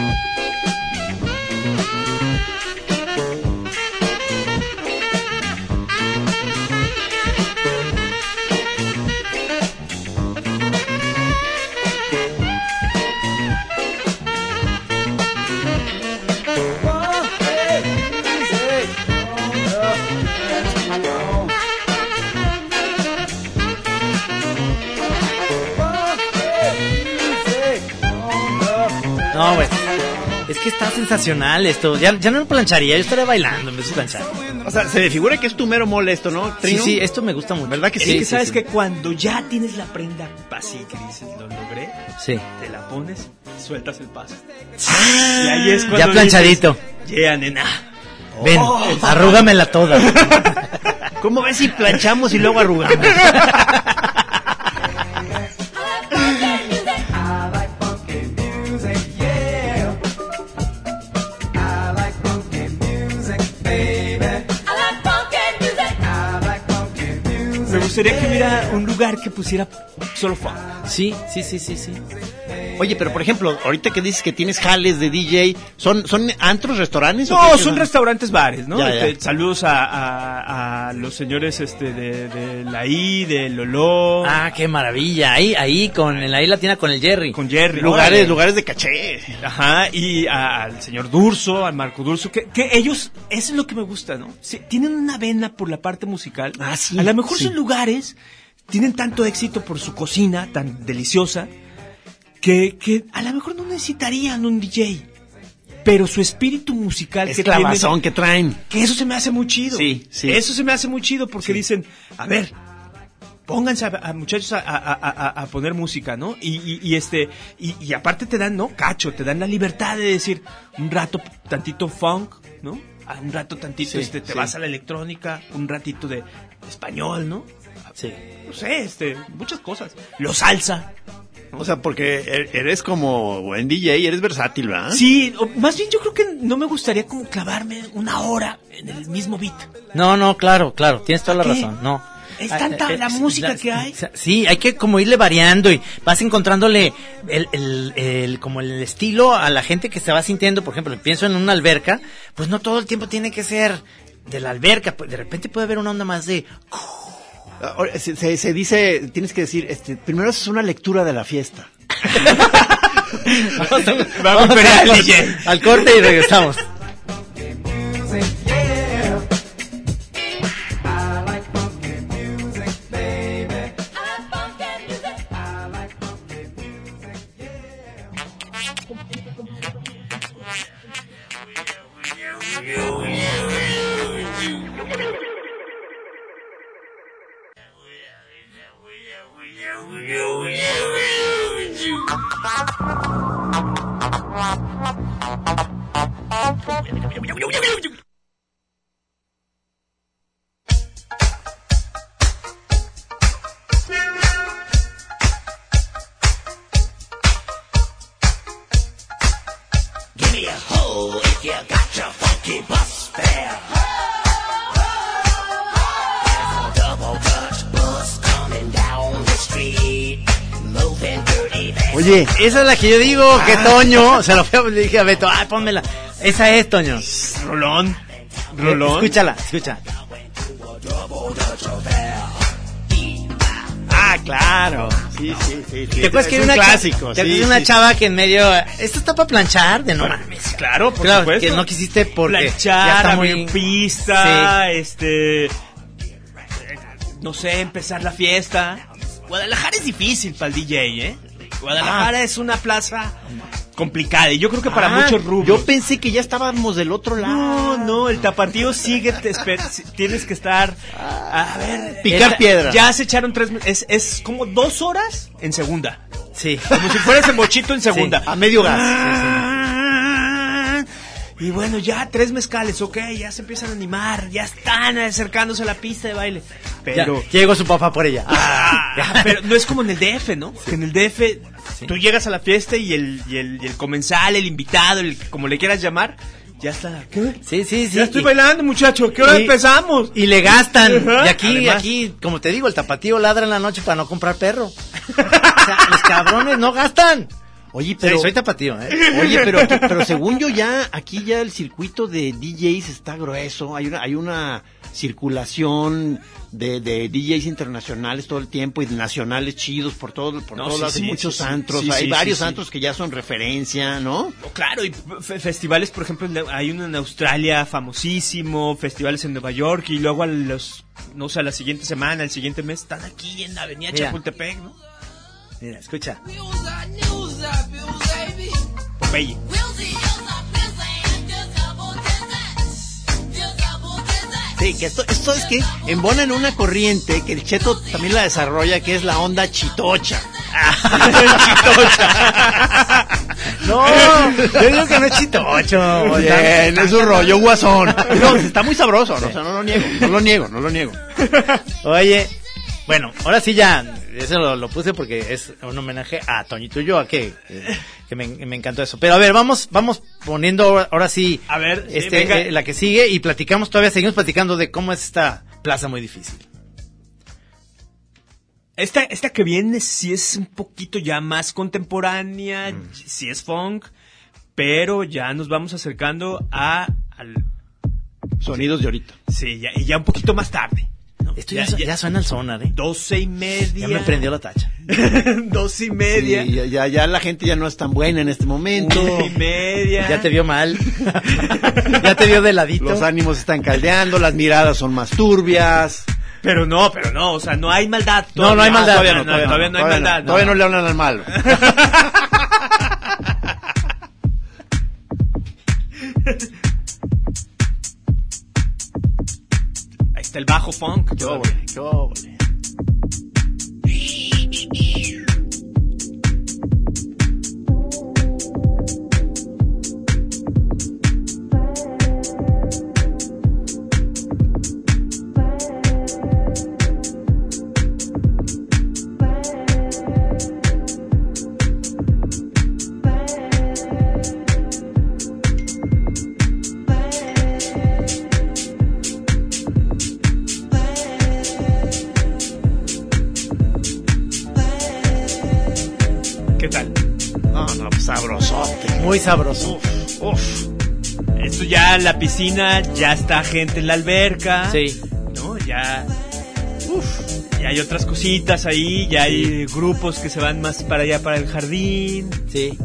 No, güey. Es que está sensacional esto. Ya, ya no lo plancharía, yo estaría bailando en vez de planchar. O sea, se me figura que es tu mero mole esto, ¿no, Trino? Sí, sí, esto me gusta mucho. ¿Verdad que sí? Es que sí, sabes sí. que cuando ya tienes la prenda así que dices, lo logré, sí. te la pones, sueltas el paso. Ah, y ahí es cuando ya planchadito. Dices, yeah, nena. Ven, oh, arrúgamela toda. ¿Cómo ves si planchamos y luego arrugamos? Me gustaría que hubiera un lugar que pusiera solo funk. Sí, sí, sí, sí, sí. Oye, pero por ejemplo, ahorita que dices que tienes jales de D J, ¿son son antros, restaurantes? No, o qué? son restaurantes, bares, ¿no? Ya, ya. Este, saludos a, a, a los señores este de, de la I, de Lolo. Ah, qué maravilla. Ahí, ahí, con, en la I Latina con el Jerry. Con Jerry. Lugares, Órale. lugares de caché. Ajá, y a- al señor Durso, al Marco Durso, que, que ellos, eso es lo que me gusta, ¿no? Sí, tienen una vena por la parte musical. Ah, sí, A lo mejor sí. sus lugares tienen tanto éxito por su cocina tan deliciosa que, que a lo mejor no necesitarían un D J. Pero su espíritu musical Es que clavazón tienen, que traen. que eso se me hace muy chido. Sí, sí. Eso se me hace muy chido porque Sí. dicen, a ver, pónganse a, a muchachos a, a- a- a poner música, ¿no? Y, y, y este, y, y aparte te dan, ¿no? Cacho, te dan la libertad de decir un rato tantito funk, ¿no? A un rato tantito, Sí, este, te sí. vas a la electrónica, un ratito de español, ¿no? Sí. No sé, este, muchas cosas. Lo salsa. O sea, porque er- eres como buen D J, eres versátil, ¿verdad? Sí, o más bien yo creo que no me gustaría como clavarme una hora en el mismo beat. No, no, claro, claro, tienes toda la ¿Qué? razón, no. Es Ah, tanta eh, la eh, música la- que hay. Sí, hay que como irle variando y vas encontrándole el, el, el, como el estilo a la gente que se va sintiendo. Por ejemplo, pienso en una alberca, pues no todo el tiempo tiene que ser de la alberca, pues de repente puede haber una onda más de... Ahora, Se, se, se dice, tienes que decir, este, primero es una lectura de la fiesta. Vamos, a- Vamos vamos a al, al corte, D J. al corte y regresamos. Give me a hoe if you got your funky bus fare. There's a double Dutch bus coming down the street, moving dirty back. Oye, Esa es la que yo digo, que Toño, se lo fui a, le dije a Beto, ay, pónmela. Esa es, Toño. Rolón. Rolón. Escúchala, escucha. ah, claro. Sí, sí, sí. sí. ¿Te acuerdas Es que hay un una, cha- clásico? ¿te acuerdas sí, de una sí. chava que en medio, esto está para planchar? De no mames. Claro, por Claro, supuesto. que no quisiste porque ya planchar, está abrir muy- pista, este, no sé, empezar la fiesta. Guadalajara es difícil para el D J, ¿eh? Guadalajara es una plaza complicada y yo creo que para Ah, muchos rubros. Yo pensé que ya estábamos del otro lado. No, no, el tapatío sigue, te esper- si- tienes que estar, a ver, Picar esta- piedra. Ya se echaron tres, es, es como dos horas en segunda, Sí. como si fueras en bochito en segunda. A medio gas. Ah, Y bueno, ya tres mezcales, ok, ya se empiezan a animar, ya están acercándose a la pista de baile. Pero, Ya, llegó su papá por ella. ah, pero no es como en el D F, ¿no? Que en el D F tú llegas a la fiesta y el, y el, y el comensal, el invitado, el, como le quieras llamar, ya está. ¿Qué? Sí, sí, sí. Ya estoy y- bailando, muchacho, ¿qué hora y- empezamos? Y le gastan. Ajá. Y aquí, Además- aquí, como te digo, el tapatío ladra en la noche para no comprar perro. O sea, los cabrones no gastan. Oye, Pero pero... soy tapatío, ¿eh? Oye, pero, aquí- pero según yo ya, aquí ya el circuito de D Js está grueso, hay una, hay una circulación de, de D Js internacionales todo el tiempo y de nacionales chidos por todo, por No, todos sí, lados, hay sí, muchos sí, sí. antros, Sí, hay sí, varios sí, sí. antros que ya son referencia, ¿no? Oh, claro, y fe- festivales, por ejemplo, hay uno en Australia famosísimo, festivales en Nueva York, y luego a los, no sé, a la siguiente semana, el siguiente mes, están aquí en la avenida Mira. Chapultepec, ¿no? Mira, escucha. Popeye. Sí, que esto, esto es que embona en una corriente que el Cheto también la desarrolla, que es la onda chitocha. No, yo digo que no es chitocho. Bien, es un rollo guasón. No, está muy sabroso, ¿no? O sea, no lo niego, no lo niego, no lo niego. Oye, bueno, ahora sí ya, eso lo, lo puse porque es un homenaje a Toñito Ulloa, que, que me, me encantó eso. Pero a ver, vamos, vamos poniendo ahora, ahora sí, A ver, sí, este, venga. eh, la que sigue y platicamos todavía, seguimos platicando de cómo es esta plaza muy difícil. Esta, esta que viene sí es un poquito ya más contemporánea, mm. sí es funk, pero ya nos vamos acercando a... Al, sonidos de ahorita. Sí, ya, y ya un poquito más tarde. ¿No? Esto ya, ya, ya suena el sonar, ¿eh? Doce y media. Ya me prendió la tacha. Doce y media. Sí, ya, ya, ya la gente ya no es tan buena en este momento. Una y media. Ya te vio mal. Ya te vio de ladito. Los ánimos están caldeando, las miradas son más turbias. Pero no, pero no, o sea, no hay maldad. Todavía. No, no hay maldad. Ah, todavía no, no, todavía, todavía no, no hay todavía maldad. No, todavía no le hablan al malo. Ahí está el bajo funk. Qué óvole, qué óvole. ¿Qué tal? No, no, pues sabrosote. Muy sabroso. Uf, uf. Esto ya, la piscina, ya está gente en la alberca. Sí. ¿No? Ya... Uf. Ya hay otras cositas ahí, ya hay grupos que se van más para allá, para el jardín. Sí.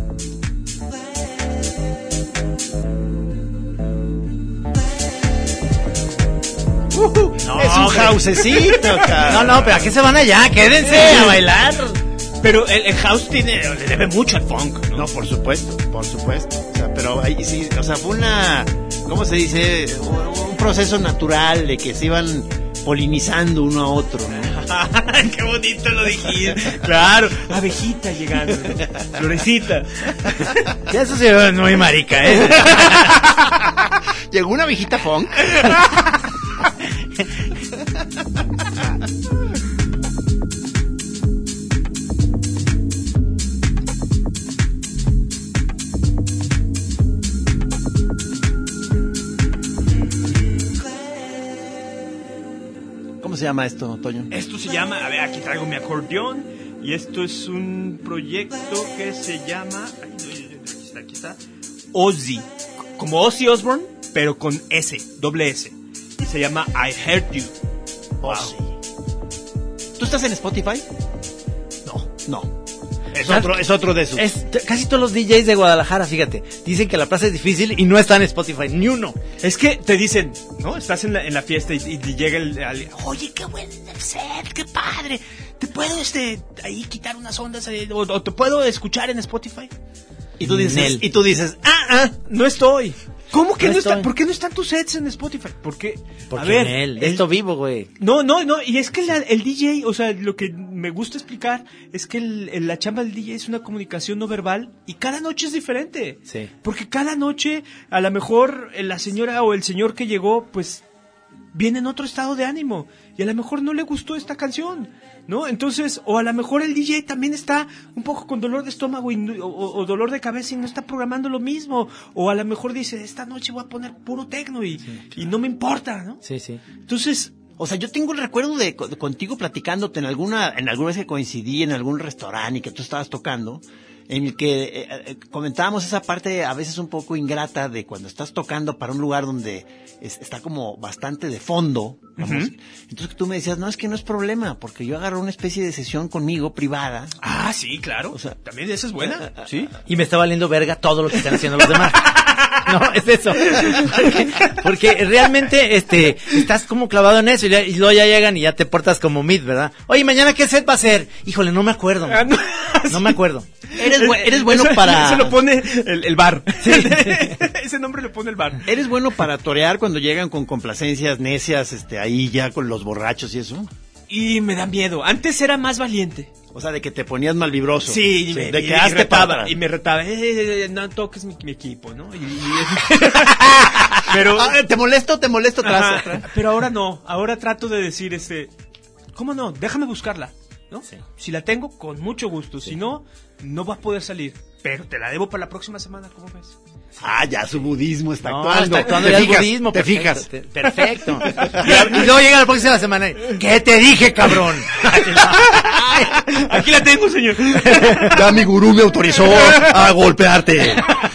Uh, no, es un housecito, cara. No, no, pero ¿a qué se van allá? Quédense a bailar. Pero el, el house tiene, le debe mucho al funk, ¿no? No, por supuesto, por supuesto. O sea, pero ahí sí, o sea, fue una, ¿cómo se dice? Un, un proceso natural de que se iban polinizando uno a otro, ¿no? Qué bonito lo dijiste. Claro, abejita llegando, florecita. Ya eso se ve muy marica, ¿eh? Llegó una viejita funk. ¿Cómo se llama esto, Toño? Esto se llama, a ver, aquí traigo mi acordeón. Y esto es un proyecto que se llama, aquí está, aquí está, Ozzy, como Ozzy Osbourne, pero con S, doble S. Y se llama I Heard You. Ozzy. ¿Tú estás en Spotify? No. No. Es otro, es otro de esos. Es, casi todos los D Js de Guadalajara, fíjate, dicen que la plaza es difícil y no está en Spotify, ni uno. Es que te dicen, ¿no? Estás en la, en la fiesta y, y llega el, el... Oye, qué buen set, qué padre. ¿Te puedo, este, ahí quitar unas ondas? Eh, o, o te puedo escuchar en Spotify? Y tú dices, Nel. y tú dices, ah, ah, no estoy. ¿Cómo que No no, está? estoy. ¿Por qué no están tus sets en Spotify? Porque, Porque a ver, en él, de el- esto vivo, güey. No, no, no, y es que la- el D J, o sea, lo que me gusta explicar es que el- el- la chamba del D J es una comunicación no verbal y cada noche es diferente. Sí. Porque cada noche, a lo mejor eh, la señora o el señor que llegó, pues, viene en otro estado de ánimo y a lo mejor no le gustó esta canción, ¿no? Entonces, o a lo mejor el D J también está un poco con dolor de estómago y no- o, o dolor de cabeza y no está programando lo mismo, o a lo mejor dice, esta noche voy a poner puro tecno y, y no me importa, ¿no? Sí, sí. Entonces, o sea, yo tengo el recuerdo de, de contigo platicándote en alguna, en alguna vez que coincidí en algún restaurante y que tú estabas tocando, en el que eh, eh, comentábamos esa parte a veces un poco ingrata de cuando estás tocando para un lugar donde es- está como bastante de fondo, vamos. Ujú. Entonces tú me decías, no, es que no es problema, porque yo agarro una especie de sesión conmigo privada. ah, sí, claro, O sea, también esa es buena, ¿sí? Y me está valiendo verga todo lo que están haciendo los demás. No, es eso. Porque, porque realmente este estás como clavado en eso y, ya- y luego ya llegan y ya te portas como mid, ¿verdad? Oye, ¿mañana qué set va a ser? Híjole, no me acuerdo. Ah, no, No sí. me acuerdo. Eres, bu- eres bueno Ese- para... Ese lo pone el, el bar. Ese nombre lo pone el bar. ¿Eres bueno para torear cuando llegan con complacencias necias, este, ahí ya con los borrachos y eso? Y me da miedo. Antes era más valiente. O sea, de que te ponías mal vibroso. Sí, y me, de y- que y hazte para retaba, atrás. y me retaba, eh, eh, eh, no toques mi, mi equipo, ¿no? Y, y- pero, Ah, te molesto, te molesto atrás. ajá, atrás. pero ahora no, ahora trato de decir, este, ¿cómo no? Déjame buscarla, ¿no? Sí. Si la tengo, con mucho gusto, si no, no va a poder salir. pero te la debo para la próxima semana, ¿cómo ves? Ah, ya su budismo está No, actuando. está actuando ¿Te ya el fijas? budismo. ¿Te perfecto, fijas? te- Perfecto. Y, y luego llega la próxima semana. y, ¿Qué te dije, cabrón? Aquí la tengo, señor. Ya mi gurú me autorizó a golpearte.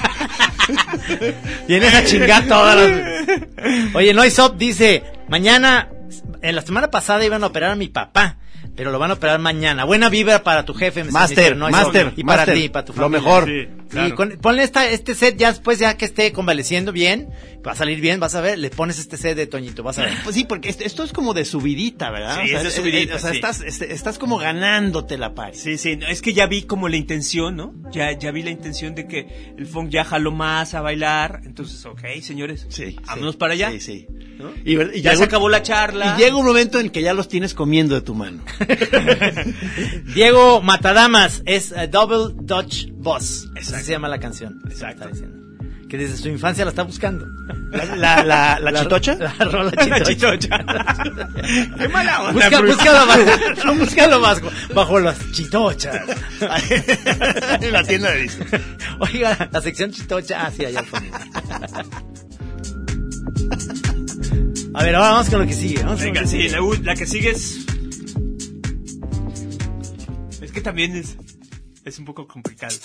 Vienes a chingar todas las... Oye, Noisop dice, mañana, en la semana pasada iban a operar a mi papá, pero lo van a operar mañana. Buena vibra para tu jefe, Master, mister Noisop, Master, y para Master, ti, para tu lo familia. mejor. Sí, Y claro. con- ponle esta, este set ya después, ya que esté convaleciendo bien, va a salir bien, vas a ver, le pones este set de Toñito, vas a ver. Pues sí, porque esto, esto es como de subidita, ¿verdad? Sí, es de subidita, o sea, sí. estás, este, estás como ganándote la pari. Sí, sí, no, es que ya vi como la intención, ¿no? Ya, ya vi la intención de que el funk ya jaló más a bailar, entonces, ok, señores, Sí, vámonos sí, para allá. Sí, sí. ¿No? Y, ver- y Ya llega se un- acabó la charla. Y llega un momento en que ya los tienes comiendo de tu mano. Diego Matadamas es eh, Double Dutch Boss. Exacto. Así se llama la canción. Exacto. Está diciendo. Que desde su infancia la está buscando. ¿La, la, la, la chitocha? La rola La chitocha. chitocha. Qué mala onda, Busca, Bruce. búscalo, bajo, búscalo bajo, bajo las chitochas. En la tienda de discos. Oiga, la sección chitocha. Ah, sí, allá al fondo. A ver, ahora vamos con lo que sigue. Vamos con lo Venga, que sí, sigue. la, u- la que sigue es... Es que también es, es un poco complicado.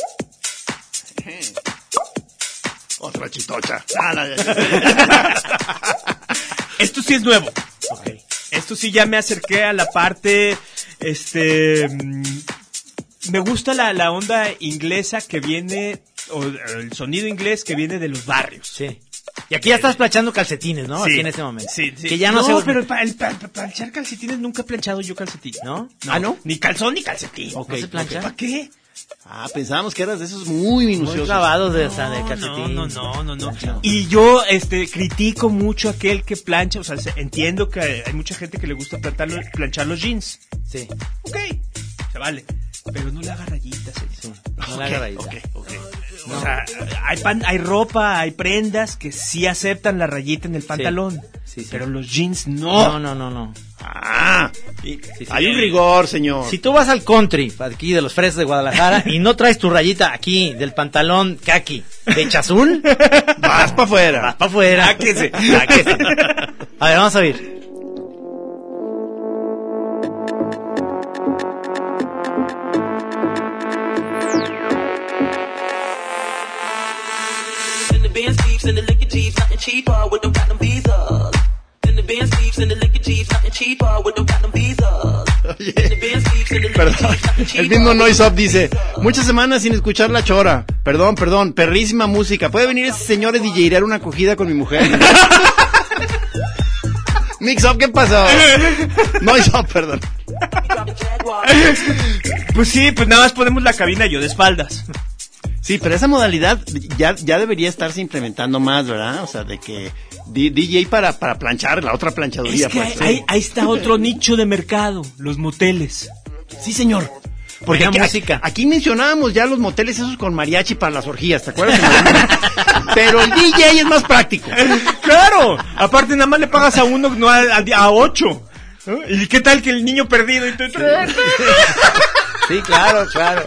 Otra chitocha. Ah, no, ya, ya. Esto sí es nuevo. Ok. Esto sí ya me acerqué a la parte, este, mm, me gusta la, la onda inglesa que viene, o el sonido inglés que viene de los barrios. Sí. Y aquí ya estás planchando calcetines, ¿no? Sí. Aquí en este momento. Sí, sí. Que ya no, se... pero para, el, para, para planchar calcetines nunca he planchado yo calcetín. ¿No? Ah, ¿no? Ni calzón ni calcetín. Ok, ¿no se plancha? ¿Para qué? Ah, pensábamos que eras de esos muy Muy minuciosos. clavados de, o sea, de No, calcetín. no, no, no, no. Planchado. Y yo, este, critico mucho a aquel que plancha, o sea, se- entiendo que hay mucha gente que le gusta plantar los- planchar los jeans. Sí. Ok, se vale. Pero no le haga rayitas, señor. No la haga rayita. Ok, ok. O sea, hay, pan, hay ropa, hay prendas que sí aceptan la rayita en el pantalón. Sí, sí. Pero los jeans no. No, no, no, no. Ah, Sí, sí. hay un rigor, señor. Si tú vas al country, aquí de los fresas de Guadalajara, y no traes tu rayita aquí del pantalón kaki de chazul, Vas para afuera. vas para afuera. Sáquese. Sáquese. A ver, vamos a ver. In the Benz Jeeps and the liquor Jeeps, nothing cheaper with the platinum visas. In the Benz Jeeps and the liquor Jeeps, nothing cheaper with the platinum visas. In the Benz Jeeps and the liquor Perdón, Jeeps, nothing cheaper. el mismo Noise Up dice, muchas semanas sin escuchar la chora. Perdón, perdón, perrísima música. ¿Puede venir ese señor a DJear una acogida con mi mujer? Mix Up, ¿qué pasó? Noise Up, perdón. Pues sí, pues nada más ponemos la cabina yo de espaldas. Sí, pero esa modalidad ya, ya debería estarse implementando más, ¿verdad? O sea, de que D- D J para, para planchar, la otra planchaduría. Es que pues. ahí, ahí- ahí está otro nicho de mercado, los moteles. Sí, señor. Porque Buena aquí, música. aquí mencionábamos ya los moteles esos con mariachi para las orgías, ¿te acuerdas? Pero el D J es más práctico. Claro, aparte nada más le pagas a uno, no a, a, a ocho. ¿No? ¿Y qué tal que el niño perdido? Y tú- Sí, claro, claro.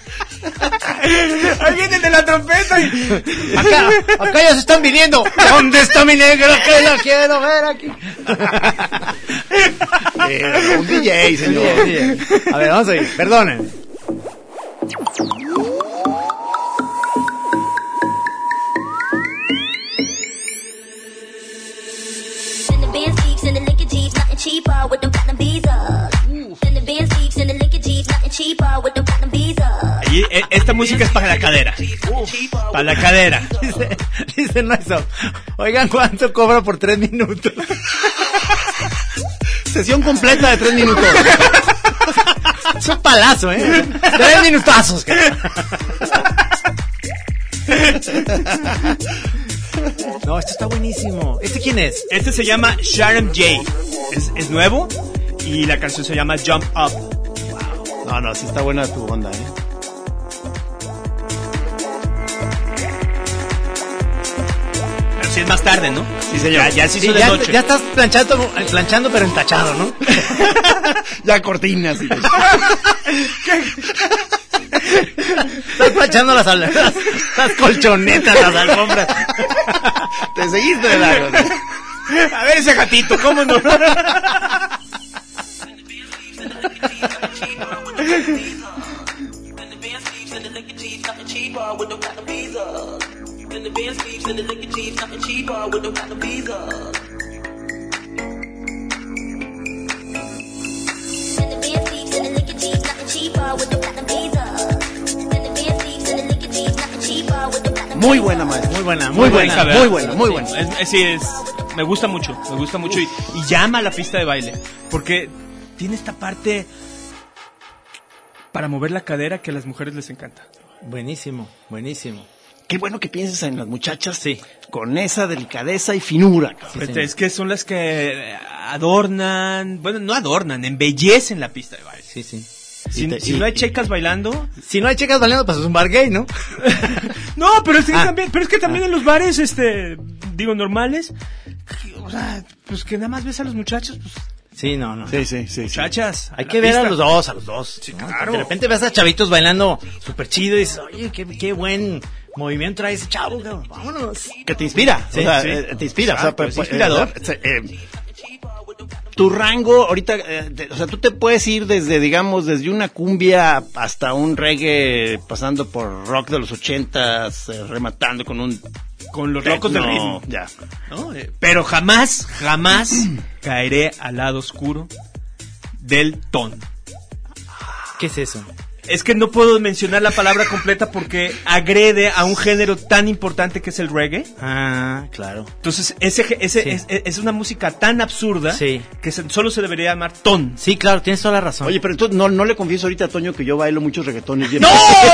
Ahí vienen de la trompeta y... Acá, acá ya se están viniendo. ¿Dónde está mi negra? Que la quiero ver aquí. Eh, un D J, señor. Bien, bien. A ver, vamos a ir. Perdonen. In the Benz Jeeps and the liquor Jeeps, nothing cheaper with the platinum visas. In the Benz Jeeps and the liquor Jeeps, nothing cheaper with the platinum visas. Y, eh, esta música es para la cadera. Para la cadera. Dice, dice no eso. Oigan, ¿cuánto cobra por tres minutos? Sesión completa de tres minutos. Es un palazo, ¿eh? Tres minutazos. cara. No, esto está buenísimo. ¿Este quién es? Este se llama Sharon J. Es, es nuevo y la canción se llama Jump Up. No, no, sí está buena tu onda, ¿eh? Pero sí es más tarde, ¿no? Sí, señor. Ya, ya se hizo Sí, de ya, noche. ya estás planchando, planchando pero entachado, ¿no? Ya cortinas. Y... Estás planchando las, las, las colchonetas, las alfombras. Te seguiste de largo. A ver ese gatito, ¿cómo no? Muy buena, maestro. Muy buena, Muy buena, muy buena, muy buena. Es, es, sí, es, me gusta mucho, me gusta mucho y, y llama a la pista de baile, porque tiene esta parte para mover la cadera que a las mujeres les encanta. Buenísimo, buenísimo. Qué bueno que pienses en las muchachas, sí, con esa delicadeza y finura. Sí, es que son las que adornan, bueno, no adornan, embellecen la pista de baile. Sí, sí. Si, te, si y, no hay chicas bailando, si no hay chicas bailando, pues es un bar gay, ¿no? No, pero es que ah. también, pero es que también ah. en los bares, este, digo, normales, o sea, pues que nada más ves a los muchachos, pues. Sí, no, no. Sí, sí, sí. Muchachas. Hay que ver pista. a los dos, a los dos. Sí, ¿no? claro. De repente ves a chavitos bailando súper chido y dices, oye, qué, qué buen movimiento trae ese chavo, cabrón. Vámonos. Que te inspira. Sí, o sea, sí. Eh, te inspira. Exacto, o sea, pues, es inspirador. Eh, eh, tu rango, ahorita, eh, te, o sea, tú te puedes ir desde, digamos, desde una cumbia hasta un reggae, pasando por rock de los ochentas, eh, rematando con un... Con los locos del ritmo. Ya. ¿No? Eh, pero jamás, jamás caeré al lado oscuro del ton. ¿Qué es eso? Es que no puedo mencionar la palabra completa porque agrede a un género tan importante que es el reggae. Ah, claro. Entonces, ese, ese sí. es, es una música tan absurda sí. que se, solo se debería llamar ton. Sí, claro, tienes toda la razón. Oye, pero entonces no, no le confieso ahorita a Toño que yo bailo muchos reggaetones. Bien ¡No!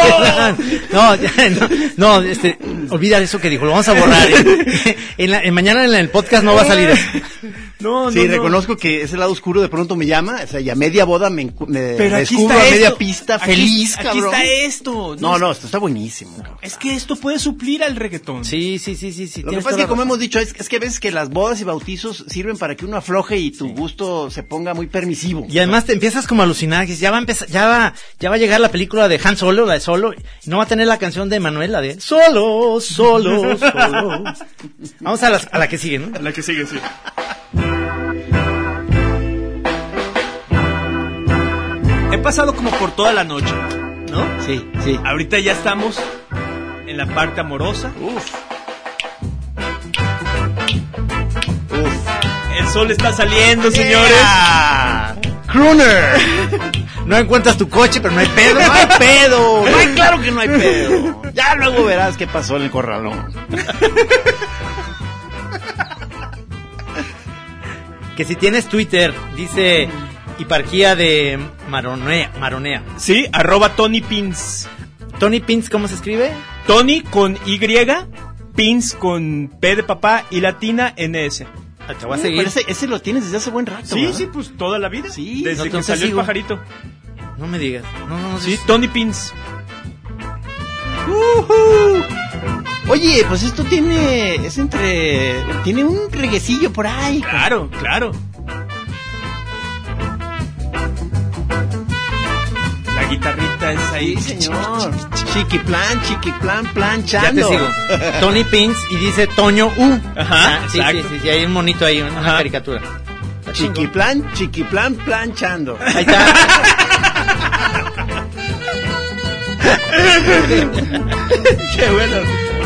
no, ya, no, no, este, olvida eso que dijo, lo vamos a borrar. ¿eh? En la, en mañana en el podcast no va a salir eso. No, sí, no, reconozco no. que ese lado oscuro de pronto me llama, o sea, y a media boda me, me, Pero me aquí descubro está a media esto. pista, Aquí, feliz, aquí cabrón. está esto. No, no, no, esto está buenísimo. Cabrón. Es que esto puede suplir al reggaetón. Sí, sí, sí, sí. sí Lo que pasa es que, como hemos dicho, es, es que ves que las bodas y bautizos sirven para que uno afloje y tu sí. gusto se ponga muy permisivo. Y además te empiezas como a alucinar, que ya va a empezar, ya va, ya va a llegar la película de Han Solo, la de Solo, y no va a tener la canción de Manuel, la de Solo, Solo, Solo. Vamos a la, a la que sigue, ¿no? A la que sigue, sí. He pasado como por toda la noche, ¿no? Sí, sí. Ahorita ya estamos en la parte amorosa. Uf. Uf. El sol está saliendo, señores. Yeah. Crooner. No encuentras tu coche, pero no hay pedo. No hay pedo. No hay, claro que no hay pedo. Ya luego verás qué pasó en el corralón. Que si tienes Twitter, dice Hiparquía de Maronea, Maronea. Sí, arroba Tony Pins. ¿Tony Pins cómo se escribe? Tony con Y, Pins con P de papá y latina N S. Ah, te voy a seguir. Ese, ese lo tienes desde hace buen rato, Sí, ¿verdad? sí, pues toda la vida. Sí. Desde No, que salió sigo. el pajarito. No me digas. No, no, no. Sí, sí. Tony Pins. Uh-huh. Oye, pues esto tiene, es entre, tiene un reguecillo por ahí. Claro, claro. La guitarrita es ahí. Sí, señor. Chiquiplan, chiquiplan, planchando. Ya te sigo. Tony Pins y dice Toño U. Ajá, ah, sí, sí, sí, sí, hay un monito ahí, una Ajá. caricatura. Chiquiplan, chiquiplan, planchando. Ahí está. Qué bueno.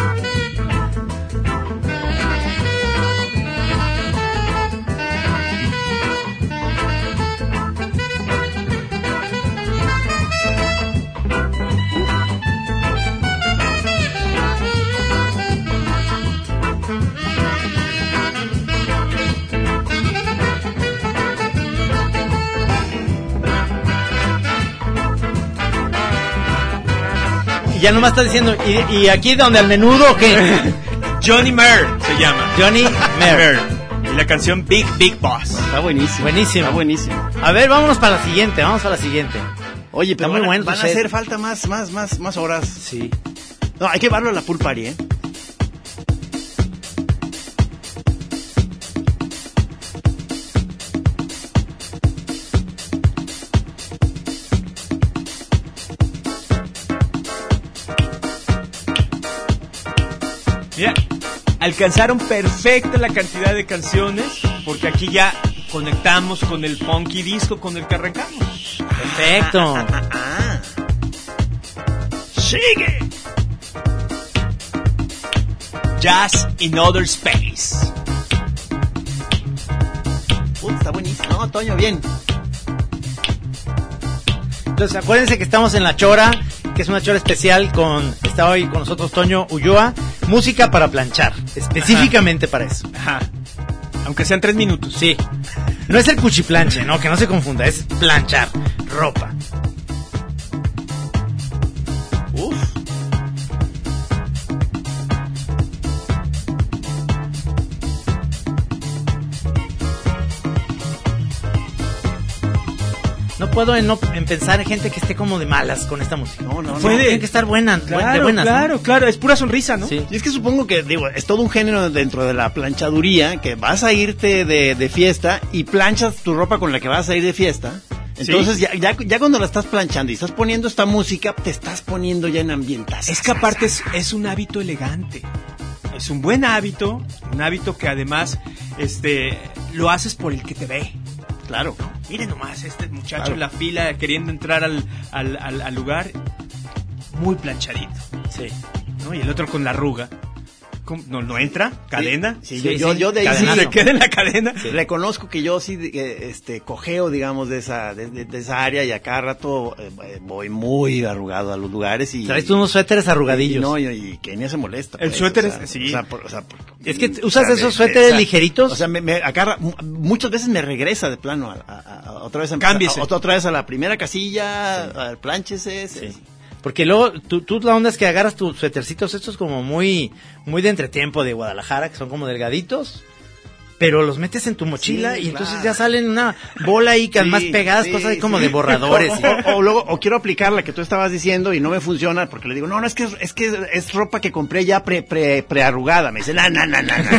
Y ya nomás está diciendo, ¿y, y aquí donde al menudo o qué? Johnny Merr se llama. Johnny Merr. Y la canción Big Big Boss. Está buenísimo. Buenísimo. Está buenísimo. A ver, vámonos para la siguiente, vamos para la siguiente. Oye, pero Está muy van, a- bueno, van a José. hacer falta más, más, más, más horas. Sí. No, hay que llevarlo a la pool party, ¿eh? Mira, alcanzaron perfecta la cantidad de canciones, porque aquí ya conectamos con el funky disco con el que arrancamos. Perfecto. ¡Sigue! Jazz in Outer Space. Uy, está buenísimo. No, Toño, bien. Entonces, acuérdense que estamos en La Chora, que es una chora especial con... Está hoy con nosotros Toño Ulloa. Música para planchar, específicamente Ajá. para eso. Ajá. Aunque sean tres minutos. Sí. No es el cuchiplanche, no, que no se confunda, es planchar ropa. Uf. No puedo en, no, en pensar en gente que esté como de malas con esta música. No, no, no. Puede, tiene que estar buena, claro, de buenas. Claro, ¿no? claro, es pura sonrisa, ¿no? Sí. Y es que supongo que, digo, es todo un género dentro de la planchaduría, que vas a irte de, de fiesta y planchas tu ropa con la que vas a ir de fiesta. Entonces, sí. ya, ya, ya cuando la estás planchando y estás poniendo esta música, te estás poniendo ya en ambientazo. Es que aparte es, es un hábito elegante. Es un buen hábito, un hábito que además este lo haces por el que te ve. Claro. Miren nomás, este muchacho Claro. en la fila queriendo entrar al, al, al, al lugar, muy planchadito. Sí. ¿No? Y el otro con la arruga. ¿Cómo? ¿No, no entra? ¿Cadena? Sí, Sí, yo, sí. yo de ahí ¿Cadena? sí ¿Se queda en la cadena? Sí. Reconozco que yo sí eh, este cojeo, digamos, de esa de, de, de esa área, y a cada rato eh, voy muy arrugado a los lugares y Traes tú unos suéteres arrugadillos. y, no, y, y Kenia se molesta. El pues, suéter o sea, es- sí. o sea, por- o sea, por- Es que o usas sea, esos de- suéteres o sea, ligeritos. O sea, me, me agarra, mu- muchas veces me regresa de plano a, a- a- otra vez a, Cámbiese. a- otra vez a la primera casilla, a plánchese. Sí. Porque luego tú, tú la onda es que agarras tus suétercitos estos como muy muy de entretiempo de Guadalajara, que son como delgaditos, pero los metes en tu mochila Sí, y entonces claro. ya salen una bola ahí, que Sí, más pegadas, sí, cosas ahí como sí. de borradores. O, o- o luego, o quiero aplicar la que tú estabas diciendo y no me funciona porque le digo, no, no, es que es, es que es ropa que compré ya pre, pre, prearrugada. Me dice, no, no, no, no, no.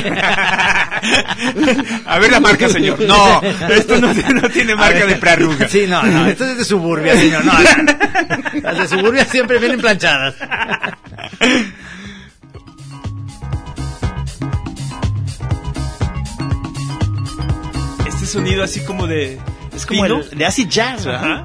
A ver la marca, señor. No, esto no, no tiene marca de prearruga. Sí, no, no, esto es de Suburbia, señor. No, no, no. Las de Suburbia siempre vienen planchadas. Este sonido así como de... Es como fino. el de acid jazz, ¿verdad? Ajá.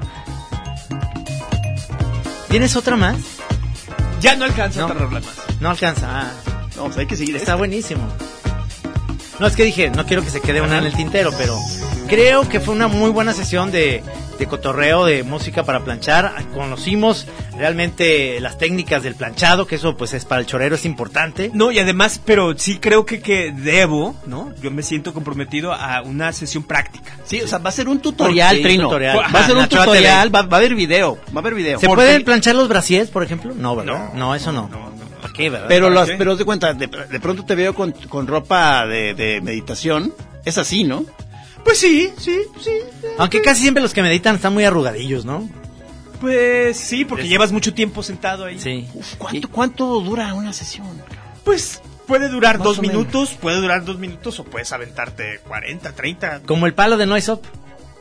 ¿Tienes otra más? Ya no alcanza No. otra rola más. No alcanza. Ah, No, pues hay que seguir. está buenísimo. No, es que dije, no quiero que se quede una en el tintero, pero creo que fue una muy buena sesión de, de cotorreo, de música para planchar. Conocimos realmente las técnicas del planchado, que eso pues es para el chorero es importante. No, y además, pero sí creo que, que debo, ¿no? Yo me siento comprometido a una sesión práctica. Sí, o sea, va a ser un tutorial, Sí, Trino. tutorial. Va a Ajá, ser un Nacho tutorial, va, va a haber video, va a haber video. ¿Se Porque- pueden planchar los brasiers, por ejemplo? No, ¿verdad? No, eso no. No, no. ¿Para qué, verdad? Pero, ¿Para las, qué? pero haz de cuenta, de, de pronto te veo con, con ropa de, de meditación. Es así, ¿no? Pues sí, sí, sí. Aunque casi siempre los que meditan están muy arrugadillos, ¿no? Pues sí, porque Es- llevas mucho tiempo sentado ahí. Sí. Uf, ¿cuánto, ¿Cuánto dura una sesión? Pues puede durar Más dos o menos. minutos, puede durar dos minutos o puedes aventarte cuarenta, treinta. Como el palo de Noise Up.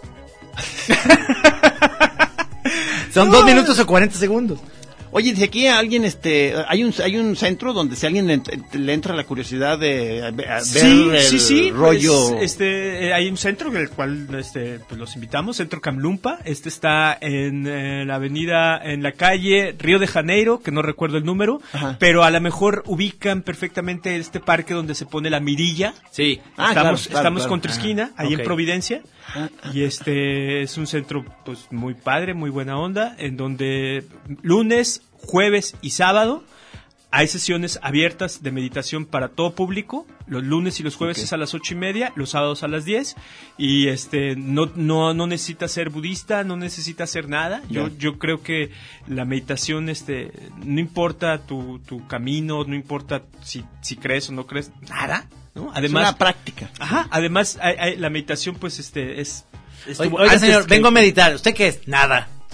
Son No. dos minutos o cuarenta segundos. Oye, de aquí a alguien, este, hay un, hay un centro donde si a alguien le, le entra la curiosidad de a- a ver Sí, el sí, sí. rollo. pues, este, eh, hay un centro del cual este, pues, los invitamos, Centro Camlumpa. Este está en eh, la avenida, en la calle Río de Janeiro, que no recuerdo el número, Ajá. pero a lo mejor ubican perfectamente este parque donde se pone la mirilla. Sí. Ah, estamos claro, claro, estamos claro. contra esquina, ahí ok. en Providencia. Ah, Y este es un centro pues muy padre, muy buena onda, en donde lunes, jueves y sábado hay sesiones abiertas de meditación para todo público. Los lunes y los jueves Ok. es a las ocho y media, los sábados a las diez. Y este no no no necesitas ser budista, no necesitas hacer nada. Yo Ya. yo creo que la meditación este no importa tu tu camino, no importa si si crees o no crees, nada, ¿no? es Además una práctica. Ajá, además hay- hay- la meditación pues este es Oiga, estuvo oiga, antes señor, que- vengo a meditar. ¿Usted qué es? Nada.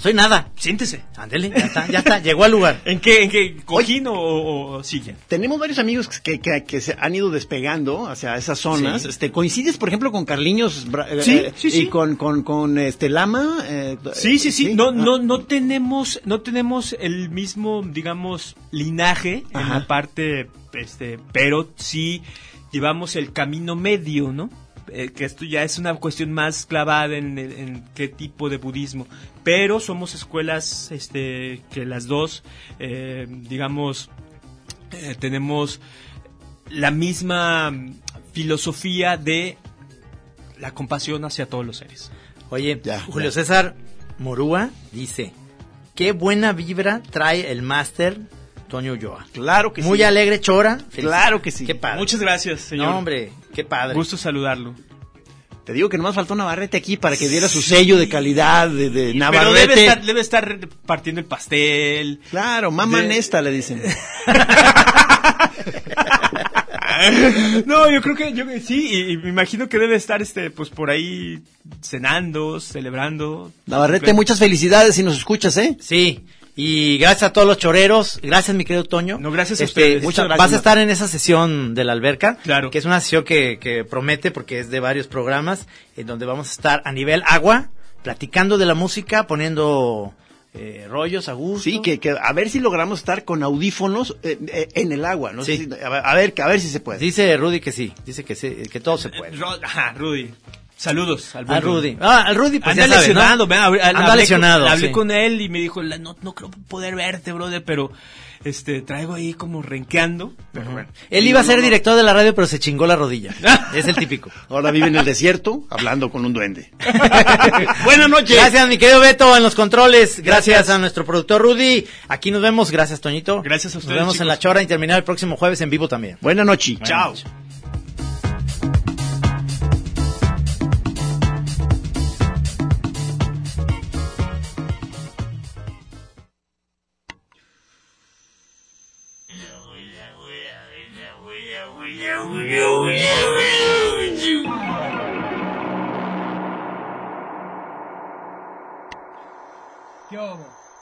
soy nada. Siéntese. Ándele, ya está, ya está, llegó al lugar. ¿En qué, en qué cojín o, o, o silla? Tenemos varios amigos que, que, que se han ido despegando hacia esas zonas. Sí. Este, ¿coincides, por ejemplo, con Carliños eh, Sí, eh, sí, y sí. con, con, con este Lama? Eh, Sí, sí, sí. ¿sí? No, Ah. no, no tenemos, no tenemos el mismo, digamos, linaje en Ajá. la parte, este, pero sí llevamos el camino medio, ¿no? Eh, que esto ya es una cuestión más clavada en, en, en qué tipo de budismo. Pero somos escuelas, este, que las dos, eh, digamos, eh, tenemos la misma filosofía de la compasión hacia todos los seres. Oye, Ya, Julio ya. César Morúa dice, qué buena vibra trae el máster Toño Ulloa. Claro que Muy sí. alegre, chora. Claro que sí. Qué padre. Muchas gracias, señor. No, hombre, qué padre. Gusto saludarlo. Te digo que nomás faltó Navarrete aquí para que diera su sello de calidad de, de Pero Navarrete. debe estar, debe estar partiendo el pastel. Claro, mamá De- Nesta le dicen. No, yo creo que yo sí, y, y me imagino que debe estar este pues por ahí cenando, celebrando. Navarrete, muchas felicidades si nos escuchas, ¿eh? Sí, y gracias a todos los choreros. Gracias, mi querido Toño. No, gracias a Este, ustedes. Muchas gracias, Vas a Marta. estar en esa sesión de la alberca. Claro. Que es una sesión que, que promete porque es de varios programas en donde vamos a estar a nivel agua, platicando de la música, poniendo eh, rollos a gusto. Sí, que, que a ver si logramos estar con audífonos eh, eh, en el agua, ¿no? Sí. sé si- a, ver, a ver, a ver si se puede. Dice Rudy que sí, dice que sí, que todo se puede. Ro- Ajá, Rudy. Saludos al buen A Rudy. Ah, al Rudy, pues Anda ya sabes, ¿no? lesionado, ve, hab- Anda hablé lesionado, Con, hablé sí. con él y me dijo, "La- no, no creo poder verte, brother, pero este traigo ahí como renqueando. Pero bueno. Él iba a ser director de la radio, pero se chingó la rodilla. Es el típico. Ahora vive en el desierto hablando con un duende. Buenas noches. Gracias, mi querido Beto, en los controles. Gracias, Gracias. a nuestro productor Rudy. Aquí nos vemos. Gracias, Toñito. Gracias a ustedes, Nos vemos en chicos. La Chora y terminar el próximo jueves en vivo también. Buenas noches. Buenas Chao. noches. ¿Qué hago?